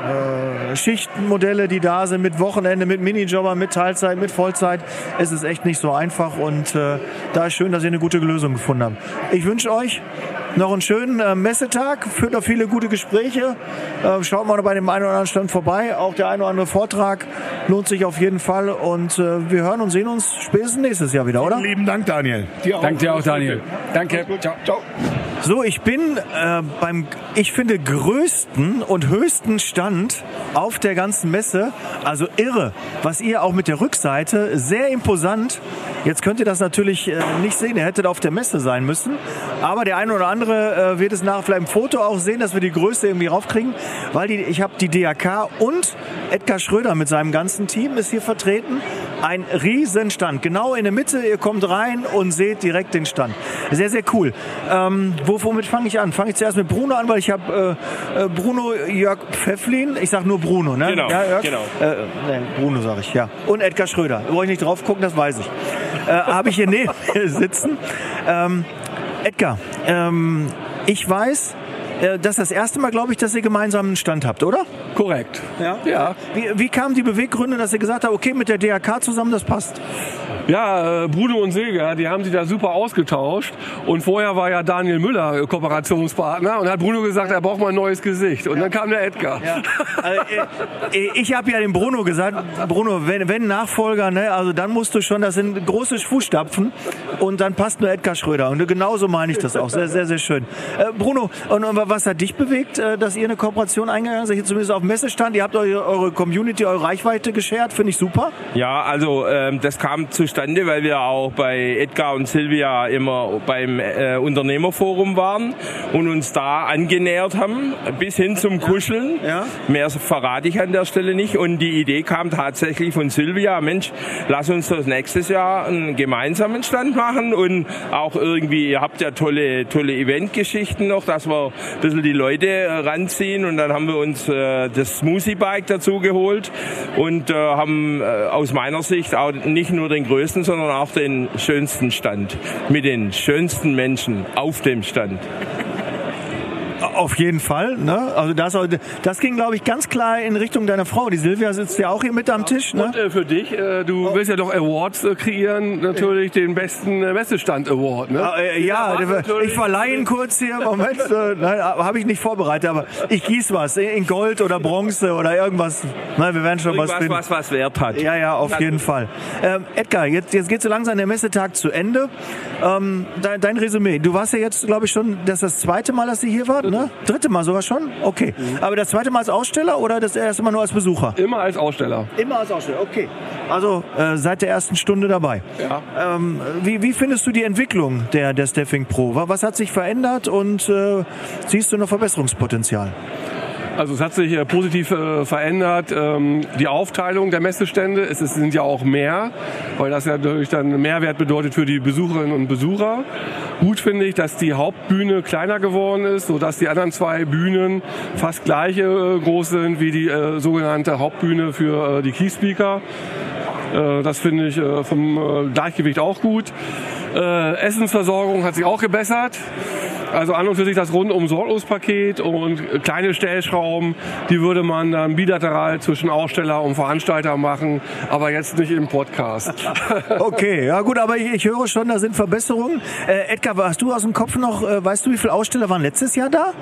äh, Schichtenmodelle, die da sind, mit Wochenende, mit Minijobber, mit Teilzeit, mit Vollzeit, ist es echt nicht so einfach. Und äh, da ist schön, dass ihr eine gute Lösung gefunden habt. Ich wünsche euch noch einen schönen äh, Messetag, führt noch viele gute Gespräche. Äh, schaut mal bei dem einen oder anderen Stand vorbei. Auch der eine oder andere Vortrag lohnt sich auf jeden Fall. Und äh, wir hören und sehen uns spätestens nächstes Jahr wieder, oder? Lieben Dank, Daniel. Dir auch. Danke dir auch, Daniel. Danke. Ciao. Ciao. So, ich bin äh, beim, ich finde, größten und höchsten Stand auf der ganzen Messe. Also irre, was ihr auch mit der Rückseite, sehr imposant. Jetzt könnt ihr das natürlich äh, nicht sehen, ihr hättet auf der Messe sein müssen. Aber der eine oder andere äh, wird es nachher vielleicht im Foto auch sehen, dass wir die Größe irgendwie raufkriegen. Weil die, ich habe die D A K und Edgar Schröder mit seinem ganzen Team ist hier vertreten. Ein Riesenstand, genau in der Mitte. Ihr kommt rein und seht direkt den Stand. Sehr, sehr cool. Ähm, womit fange ich an? Fange ich zuerst mit Bruno an, weil ich habe äh, Bruno Jörg Pfefflin. Ich sage nur Bruno, ne? Genau, ja, Jörg? genau. Äh, nee, Bruno sage ich, ja. Und Edgar Schröder. Da brauche ich nicht drauf gucken, das weiß ich. Äh, habe ich hier neben mir sitzen. Ähm, Edgar, ähm, ich weiß, äh, das ist das erste Mal, glaube ich, dass ihr gemeinsam einen Stand habt, oder? Korrekt. Ja. ja. Wie, wie kamen die Beweggründe, dass ihr gesagt habt, okay, mit der D A K zusammen, das passt? Ja, Bruno und Silvia, die haben sich da super ausgetauscht. Und vorher war ja Daniel Müller Kooperationspartner und hat Bruno gesagt, er braucht mal ein neues Gesicht. Und ja. dann kam der Edgar. Ja. Also, äh, ich habe ja dem Bruno gesagt, Bruno, wenn, wenn Nachfolger, ne, also dann musst du schon, das sind große Fußstapfen und dann passt nur Edgar Schröder. Und genauso meine ich das auch. Sehr, sehr, sehr schön. Äh, Bruno, und, und was hat dich bewegt, äh, dass ihr eine Kooperation eingegangen seid? Hier zumindest auf dem Messestand. Ihr habt eure, eure Community, eure Reichweite geshared. Finde ich super. Ja, also ähm, das kam zu weil wir auch bei Edgar und Silvia immer beim äh, Unternehmerforum waren und uns da angenähert haben, bis hin zum Kuscheln. Ja. Ja. Mehr verrate ich an der Stelle nicht. Und die Idee kam tatsächlich von Silvia, Mensch, lass uns das nächstes Jahr einen gemeinsamen Stand machen und auch irgendwie, ihr habt ja tolle, tolle Eventgeschichten noch, dass wir ein bisschen die Leute ranziehen und dann haben wir uns äh, das Smoothie Bike dazu geholt und äh, haben äh, aus meiner Sicht auch nicht nur den größten, sondern auch den schönsten Stand mit den schönsten Menschen auf dem Stand. Auf jeden Fall. Ne? Also das, das ging, glaube ich, ganz klar in Richtung deiner Frau. Die Silvia sitzt ja auch hier mit am Tisch. Ne? Und äh, für dich, äh, du willst ja doch Awards äh, kreieren, natürlich den besten äh, Messestand-Award. Ne? Äh, ja, ja ich verleihe ihn kurz hier. Moment, äh, nein, habe ich nicht vorbereitet, aber ich gieße was in Gold oder Bronze oder irgendwas. Nein, wir werden schon irgendwas, was finden. was was Wert hat. Ja, ja, auf jeden Fall. Ähm, Edgar, jetzt, jetzt geht so langsam der Messetag zu Ende. Ähm, dein, dein Resümee. Du warst ja jetzt, glaube ich, schon, das ist das zweite Mal, dass Sie hier wart, ne? Dritte Mal sogar schon? Okay. Mhm. Aber das zweite Mal als Aussteller oder das erste Mal nur als Besucher? Immer als Aussteller. Immer als Aussteller, okay. Also äh, seit der ersten Stunde dabei. Ja. Ähm, wie, wie findest du die Entwicklung der, der Steffing Pro? Was hat sich verändert und äh, siehst du noch Verbesserungspotenzial? Also es hat sich äh, positiv äh, verändert, ähm, die Aufteilung der Messestände. Es, es sind ja auch mehr, weil das ja natürlich dann einen Mehrwert bedeutet für die Besucherinnen und Besucher. Gut finde ich, dass die Hauptbühne kleiner geworden ist, sodass die anderen zwei Bühnen fast gleich äh, groß sind wie die äh, sogenannte Hauptbühne für äh, die Key Speaker. Äh, das finde ich äh, vom äh, Gleichgewicht auch gut. Äh, Essensversorgung hat sich auch gebessert. Also an und für sich das Rundum-Sorglos-Paket und kleine Stellschrauben, die würde man dann bilateral zwischen Aussteller und Veranstalter machen, aber jetzt nicht im Podcast. Okay, ja gut, aber ich, ich höre schon, da sind Verbesserungen. Äh, Edgar, hast du aus dem Kopf noch, äh, weißt du, wie viele Aussteller waren letztes Jahr da?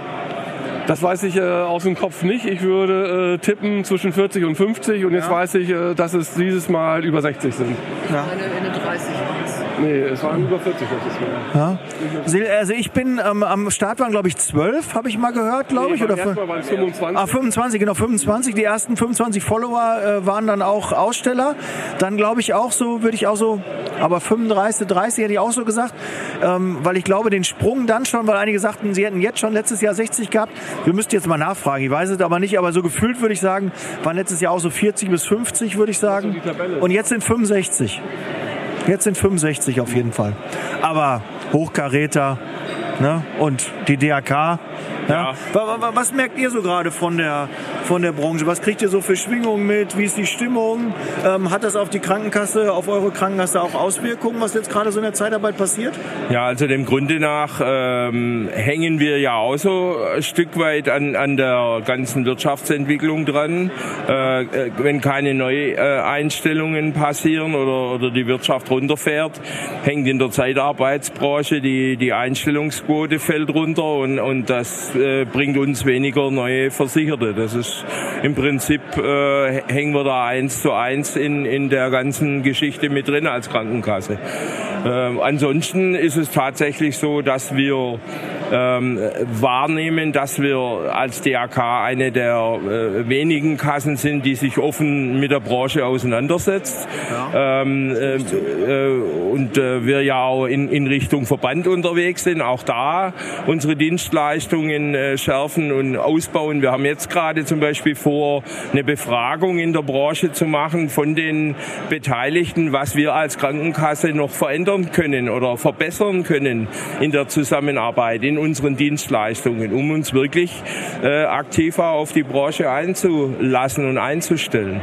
Das weiß ich äh, aus dem Kopf nicht. Ich würde äh, tippen zwischen vierzig und fünfzig und jetzt ja. weiß ich, äh, dass es dieses Mal über sechzig sind. Ja. In den dreißig Nee, es waren über vierzig letztes Mal. Ja. Also ich bin ähm, am Start waren, glaube ich, zwölf, habe ich mal gehört, glaube nee, ich. Oder Mal waren es fünfundzwanzig. Ah, fünfundzwanzig, genau, fünfundzwanzig. Die ersten fünfundzwanzig Follower äh, waren dann auch Aussteller. Dann glaube ich auch so, würde ich auch so, aber fünfunddreißig, dreißig hätte ich auch so gesagt. Ähm, weil ich glaube, den Sprung dann schon, weil einige sagten, sie hätten jetzt schon letztes Jahr sechzig gehabt. Wir müssten jetzt mal nachfragen, ich weiß es aber nicht, aber so gefühlt würde ich sagen, waren letztes Jahr auch so vierzig bis fünfzig, würde ich sagen. Und jetzt sind fünfundsechzig. Jetzt sind fünfundsechzig auf jeden Fall. Aber Hochkaräter, ne? Und die D A K. Ja. Ja. Was merkt ihr so gerade von der, von der Branche? Was kriegt ihr so für Schwingungen mit? Wie ist die Stimmung? Ähm, hat das auf die Krankenkasse, auf eure Krankenkasse auch Auswirkungen, was jetzt gerade so in der Zeitarbeit passiert? Ja, also dem Grunde nach ähm, hängen wir ja auch so ein Stück weit an, an der ganzen Wirtschaftsentwicklung dran. Äh, wenn keine Neueinstellungen passieren oder, oder die Wirtschaft runterfährt, hängt in der Zeitarbeitsbranche die, die Einstellungsquote fällt runter und, und das äh, bringt uns weniger neue Versicherte. Das ist im Prinzip, äh, hängen wir da eins zu eins in, in der ganzen Geschichte mit drin als Krankenkasse. Äh, ansonsten ist es tatsächlich so, dass wir ähm, wahrnehmen, dass wir als D A K eine der äh, wenigen Kassen sind, die sich offen mit der Branche auseinandersetzt. Ja. Ähm, äh, äh, und äh, wir ja auch in, in Richtung Verband unterwegs sind, auch da unsere Dienstleistungen äh, schärfen und ausbauen. Wir haben jetzt gerade zum Beispiel vor, eine Befragung in der Branche zu machen von den Beteiligten, was wir als Krankenkasse noch verändern können oder verbessern können in der Zusammenarbeit, in unseren Dienstleistungen, um uns wirklich äh, aktiver auf die Branche einzulassen und einzustellen.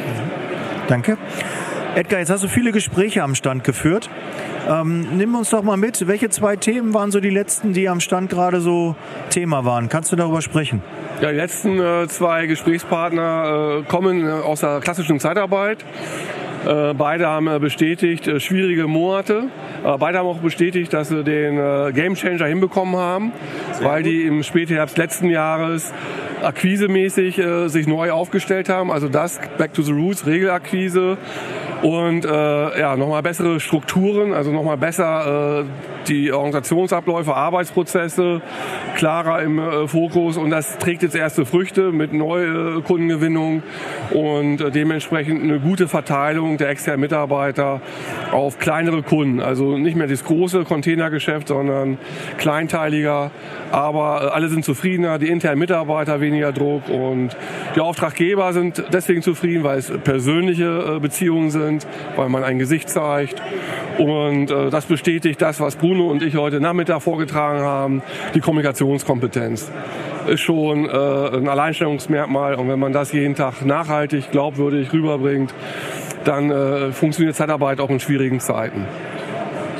Danke. Edgar, jetzt hast du viele Gespräche am Stand geführt. Ähm, nimm uns doch mal mit, welche zwei Themen waren so die letzten, die am Stand gerade so Thema waren? Kannst du darüber sprechen? Ja, die letzten äh, zwei Gesprächspartner äh, kommen äh, aus der klassischen Zeitarbeit. Äh, beide haben äh, bestätigt, äh, schwierige Monate. Äh, beide haben auch bestätigt, dass sie den äh, Gamechanger hinbekommen haben, Sehr weil gut. die im Spätherbst letzten Jahres akquisemäßig äh, sich neu aufgestellt haben. Also das, Back to the Roots, Regelakquise. Und äh, ja, nochmal bessere Strukturen, also nochmal besser äh, die Organisationsabläufe, Arbeitsprozesse, klarer im äh, Fokus. Und das trägt jetzt erste Früchte mit Neukundengewinnung und äh, dementsprechend eine gute Verteilung der externen Mitarbeiter auf kleinere Kunden. Also nicht mehr das große Containergeschäft, sondern kleinteiliger. Aber äh, alle sind zufriedener, die internen Mitarbeiter weniger Druck und die Auftraggeber sind deswegen zufrieden, weil es persönliche äh, Beziehungen sind, weil man ein Gesicht zeigt. Und äh, das bestätigt das, was Bruno und ich heute Nachmittag vorgetragen haben, die Kommunikationskompetenz. Ist schon äh, ein Alleinstellungsmerkmal. Und wenn man das jeden Tag nachhaltig, glaubwürdig rüberbringt, dann äh, funktioniert Zeitarbeit auch in schwierigen Zeiten.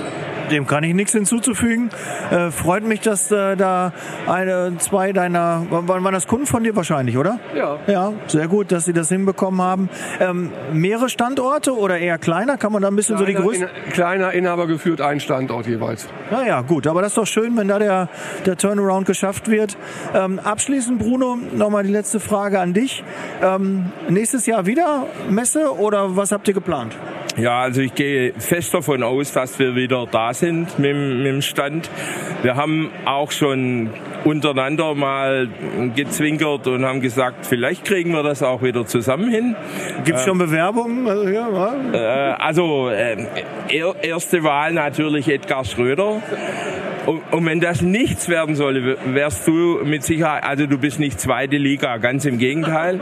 Dem kann ich nichts hinzuzufügen. Äh, freut mich, dass äh, da eine, zwei deiner, waren, waren das Kunden von dir wahrscheinlich, oder? Ja. Ja, sehr gut, dass sie das hinbekommen haben. Ähm, mehrere Standorte oder eher kleiner? Kann man da ein bisschen Kleiner, so die Größe? in, kleiner Inhaber geführt, ein Standort jeweils. Naja, gut, aber das ist doch schön, wenn da der, der Turnaround geschafft wird. Ähm, abschließend, Bruno, nochmal die letzte Frage an dich. Ähm, nächstes Jahr wieder Messe oder was habt ihr geplant? Ja, also ich gehe fest davon aus, dass wir wieder da sind mit, mit dem Stand. Wir haben auch schon untereinander mal gezwinkert und haben gesagt, vielleicht kriegen wir das auch wieder zusammen hin. Gibt es schon Bewerbungen? Also, ja, äh, also äh, er, erste Wahl natürlich Edgar Schröder. Und, und wenn das nichts werden soll, wärst du mit Sicherheit, also du bist nicht zweite Liga, ganz im Gegenteil.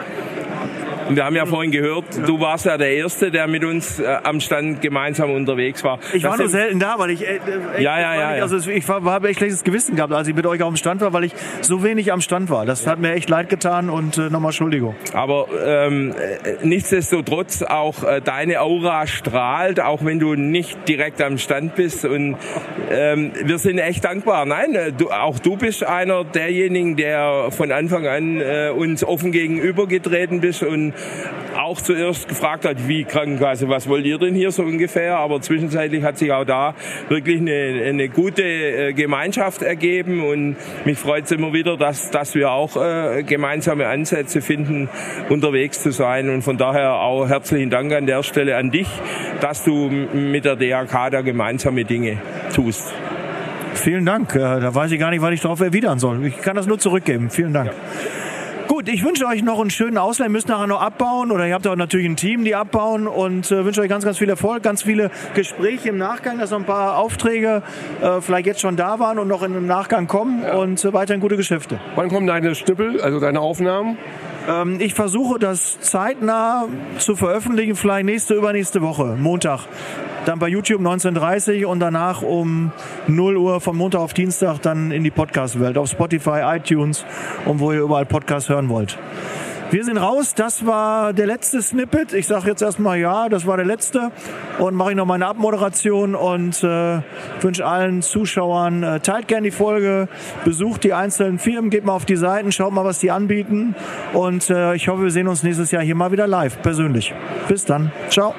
Wir haben ja vorhin gehört, du warst ja der Erste, der mit uns äh, am Stand gemeinsam unterwegs war. Ich war das nur sind, selten da, weil ich äh, echt, ja, ja, ja, nicht, also ich war, habe echt schlechtes Gewissen gehabt, als ich mit euch auf dem Stand war, weil ich so wenig am Stand war. Das hat mir echt leid getan und äh, nochmal Entschuldigung. Aber ähm, nichtsdestotrotz, auch äh, deine Aura strahlt, auch wenn du nicht direkt am Stand bist. Und ähm, wir sind echt dankbar. Nein, äh, du, auch du bist einer derjenigen, der von Anfang an äh, uns offen gegenübergetreten bist und auch zuerst gefragt hat, wie Krankenkasse, was wollt ihr denn hier so ungefähr? Aber zwischenzeitlich hat sich auch da wirklich eine, eine gute äh, Gemeinschaft ergeben und mich freut es immer wieder, dass, dass wir auch äh, gemeinsame Ansätze finden, unterwegs zu sein. Und von daher auch herzlichen Dank an der Stelle an dich, dass du mit der D H K da gemeinsame Dinge tust. Vielen Dank. Da weiß ich gar nicht, was ich darauf erwidern soll. Ich kann das nur zurückgeben. Vielen Dank. Ja. Gut, ich wünsche euch noch einen schönen Ausleih. Ihr müsst nachher noch abbauen oder ihr habt auch natürlich ein Team, die abbauen und äh, wünsche euch ganz, ganz viel Erfolg, ganz viele Gespräche im Nachgang, dass noch ein paar Aufträge äh, vielleicht jetzt schon da waren und noch in, im Nachgang kommen ja. und äh, weiterhin gute Geschäfte. Wann kommen deine Schnippel, also deine Aufnahmen? Ähm, ich versuche das zeitnah zu veröffentlichen, vielleicht nächste, übernächste Woche, Montag. Dann bei YouTube neunzehn Uhr dreißig und danach um null Uhr von Montag auf Dienstag dann in die Podcast-Welt, auf Spotify, iTunes und wo ihr überall Podcasts hören wollt. Wir sind raus, das war der letzte Snippet. Ich sage jetzt erstmal ja, das war der letzte und mache ich noch meine Abmoderation und äh, wünsche allen Zuschauern, äh, teilt gerne die Folge, besucht die einzelnen Firmen, geht mal auf die Seiten, schaut mal, was die anbieten und äh, ich hoffe, wir sehen uns nächstes Jahr hier mal wieder live, persönlich. Bis dann, ciao.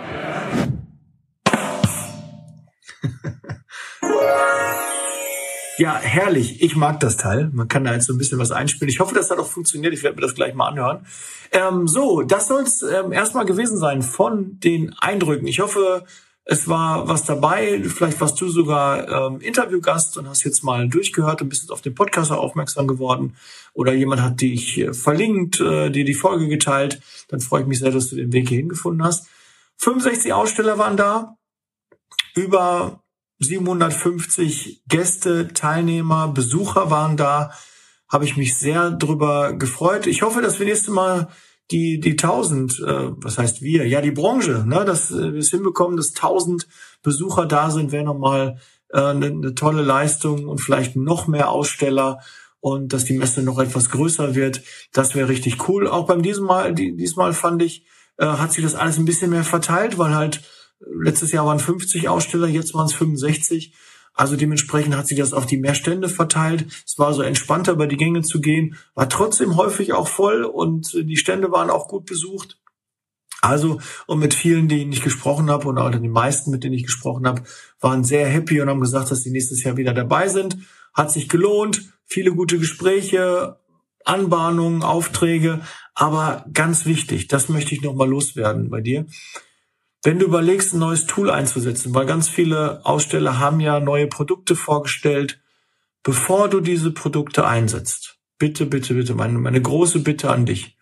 Ja, herrlich. Ich mag das Teil. Man kann da jetzt so ein bisschen was einspielen. Ich hoffe, das hat auch funktioniert. Ich werde mir das gleich mal anhören. Ähm, so, das soll es ähm, erstmal gewesen sein von den Eindrücken. Ich hoffe, es war was dabei. Vielleicht warst du sogar ähm, Interviewgast und hast jetzt mal durchgehört und bist jetzt auf den Podcast aufmerksam geworden. Oder jemand hat dich äh, verlinkt, äh, dir die Folge geteilt. Dann freue ich mich sehr, dass du den Weg hierhin gefunden hast. fünfundsechzig Aussteller waren da. Über siebenhundertfünfzig Gäste, Teilnehmer, Besucher waren da. Habe ich mich sehr drüber gefreut. Ich hoffe, dass wir nächstes Mal die die tausend, äh, was heißt wir? Ja, die Branche, ne, dass äh, wir es hinbekommen, dass tausend Besucher da sind, wäre nochmal eine äh, ne, ne tolle Leistung und vielleicht noch mehr Aussteller und dass die Messe noch etwas größer wird. Das wäre richtig cool. Auch beim diesem Mal, die, diesmal fand ich, äh, hat sich das alles ein bisschen mehr verteilt, weil halt letztes Jahr waren fünfzig Aussteller, jetzt waren es fünfundsechzig. Also dementsprechend hat sich das auf die mehr Stände verteilt. Es war so entspannter, über die Gänge zu gehen. War trotzdem häufig auch voll und die Stände waren auch gut besucht. Also, und mit vielen, denen ich gesprochen habe, und auch den meisten, mit denen ich gesprochen habe, waren sehr happy und haben gesagt, dass sie nächstes Jahr wieder dabei sind. Hat sich gelohnt. Viele gute Gespräche, Anbahnungen, Aufträge. Aber ganz wichtig, das möchte ich nochmal loswerden bei dir. Wenn du überlegst, ein neues Tool einzusetzen, weil ganz viele Aussteller haben ja neue Produkte vorgestellt, bevor du diese Produkte einsetzt, bitte, bitte, bitte, meine, meine große Bitte an dich,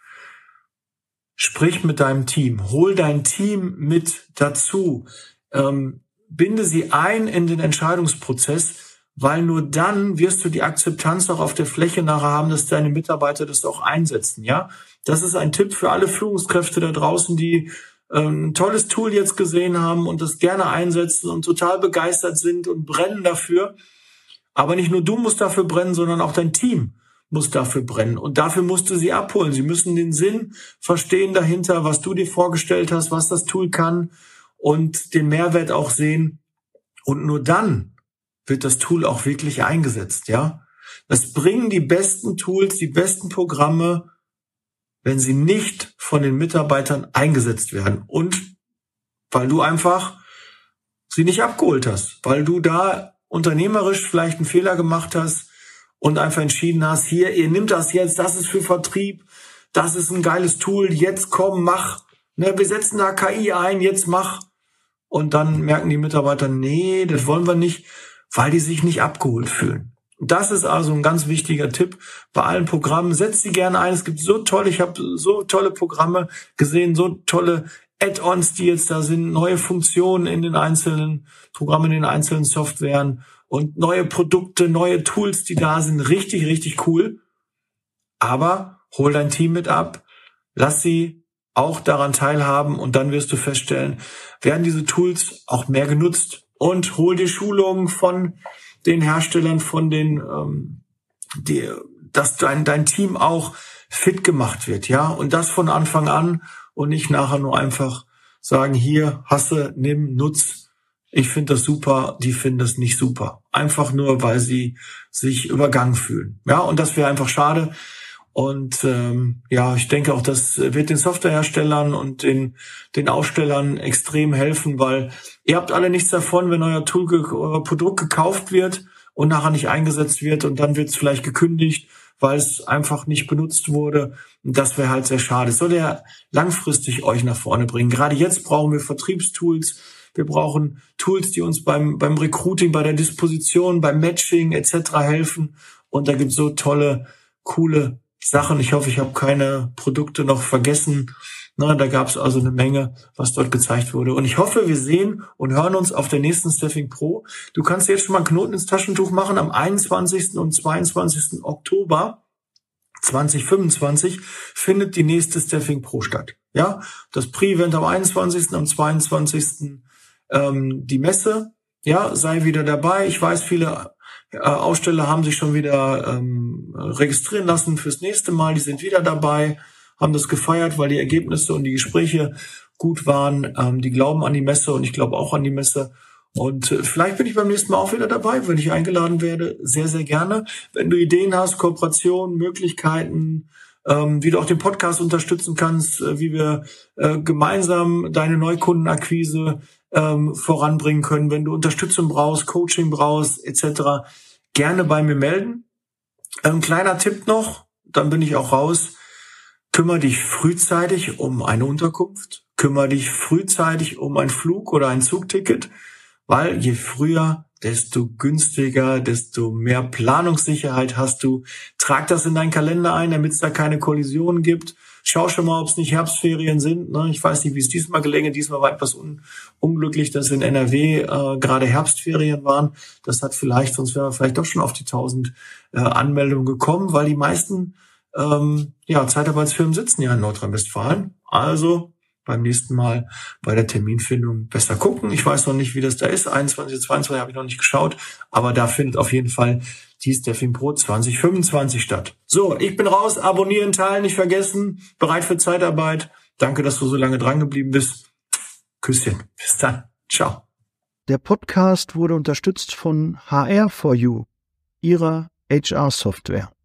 sprich mit deinem Team, hol dein Team mit dazu, ähm, binde sie ein in den Entscheidungsprozess, weil nur dann wirst du die Akzeptanz auch auf der Fläche nachher haben, dass deine Mitarbeiter das auch einsetzen, ja? Das ist ein Tipp für alle Führungskräfte da draußen, die ein tolles Tool jetzt gesehen haben und das gerne einsetzen und total begeistert sind und brennen dafür. Aber nicht nur du musst dafür brennen, sondern auch dein Team muss dafür brennen. Und dafür musst du sie abholen. Sie müssen den Sinn verstehen dahinter, was du dir vorgestellt hast, was das Tool kann und den Mehrwert auch sehen. Und nur dann wird das Tool auch wirklich eingesetzt, ja. Das bringen die besten Tools, die besten Programme, wenn sie nicht von den Mitarbeitern eingesetzt werden. Und weil du einfach sie nicht abgeholt hast, weil du da unternehmerisch vielleicht einen Fehler gemacht hast und einfach entschieden hast, hier, ihr nehmt das jetzt, das ist für Vertrieb, das ist ein geiles Tool, jetzt komm, mach. Ne, wir setzen da K I ein, jetzt mach. Und dann merken die Mitarbeiter, nee, das wollen wir nicht, weil die sich nicht abgeholt fühlen. Das ist also ein ganz wichtiger Tipp bei allen Programmen. Setzt sie gerne ein. Es gibt so tolle, ich habe so tolle Programme gesehen, so tolle Add-ons, die jetzt da sind, neue Funktionen in den einzelnen Programmen, in den einzelnen Softwaren und neue Produkte, neue Tools, die da sind. Richtig, richtig cool. Aber hol dein Team mit ab, lass sie auch daran teilhaben und dann wirst du feststellen, werden diese Tools auch mehr genutzt. Und hol dir Schulungen von den Herstellern, von den, ähm, die, dass dein, dein Team auch fit gemacht wird, ja, und das von Anfang an und nicht nachher nur einfach sagen, hier, hasse, nimm, nutz, ich finde das super, die finden das nicht super. Einfach nur, weil sie sich übergangen fühlen, ja, und das wäre einfach schade. Und ähm, ja, ich denke auch, das wird den Softwareherstellern und den den Ausstellern extrem helfen, weil ihr habt alle nichts davon, wenn euer Tool, euer Produkt gekauft wird und nachher nicht eingesetzt wird und dann wird es vielleicht gekündigt, weil es einfach nicht benutzt wurde. Und das wäre halt sehr schade. Es soll ja langfristig euch nach vorne bringen. Gerade jetzt brauchen wir Vertriebstools. Wir brauchen Tools, die uns beim beim Recruiting, bei der Disposition, beim Matching et cetera helfen. Und da gibt's so tolle, coole Sachen. Ich hoffe, ich habe keine Produkte noch vergessen. Na, da gab es also eine Menge, was dort gezeigt wurde. Und ich hoffe, wir sehen und hören uns auf der nächsten Steffing Pro. Du kannst jetzt schon mal einen Knoten ins Taschentuch machen. Am einundzwanzigsten und zweiundzwanzigsten Oktober zwanzig fünfundzwanzig findet die nächste Steffing Pro statt. Ja, das Pre-Event am einundzwanzigsten am zweiundzwanzigsten Ähm, die Messe. Ja, sei wieder dabei. Ich weiß, viele Äh, Aussteller haben sich schon wieder ähm, registrieren lassen fürs nächste Mal. Die sind wieder dabei, haben das gefeiert, weil die Ergebnisse und die Gespräche gut waren. Ähm, die glauben an die Messe und ich glaube auch an die Messe. Und äh, vielleicht bin ich beim nächsten Mal auch wieder dabei, wenn ich eingeladen werde. Sehr, sehr gerne. Wenn du Ideen hast, Kooperationen, Möglichkeiten, ähm, wie du auch den Podcast unterstützen kannst, äh, wie wir äh, gemeinsam deine Neukundenakquise Ähm, voranbringen können, wenn du Unterstützung brauchst, Coaching brauchst, et cetera, gerne bei mir melden. Ein kleiner Tipp noch, dann bin ich auch raus. Kümmere dich frühzeitig um eine Unterkunft, kümmere dich frühzeitig um einen Flug oder ein Zugticket, weil je früher, desto günstiger, desto mehr Planungssicherheit hast du. Trag das in deinen Kalender ein, damit es da keine Kollisionen gibt. Schau schon mal, ob es nicht Herbstferien sind. Ne? Ich weiß nicht, wie es diesmal gelänge. Diesmal war etwas un- unglücklich, dass in N R W äh, gerade Herbstferien waren. Das hat vielleicht, sonst wären wir vielleicht doch schon auf die tausend äh, Anmeldungen gekommen, weil die meisten ähm, ja, Zeitarbeitsfirmen sitzen ja in Nordrhein-Westfalen. Also beim nächsten Mal bei der Terminfindung besser gucken. Ich weiß noch nicht, wie das da ist. einundzwanzig, zweiundzwanzig habe ich noch nicht geschaut. Aber da findet auf jeden Fall die Steffing Pro zwanzig fünfundzwanzig statt. So, ich bin raus. Abonnieren, teilen, nicht vergessen. Bereit für Zeitarbeit. Danke, dass du so lange dran geblieben bist. Küsschen. Bis dann. Ciao. Der Podcast wurde unterstützt von H R for You, ihrer H R-Software.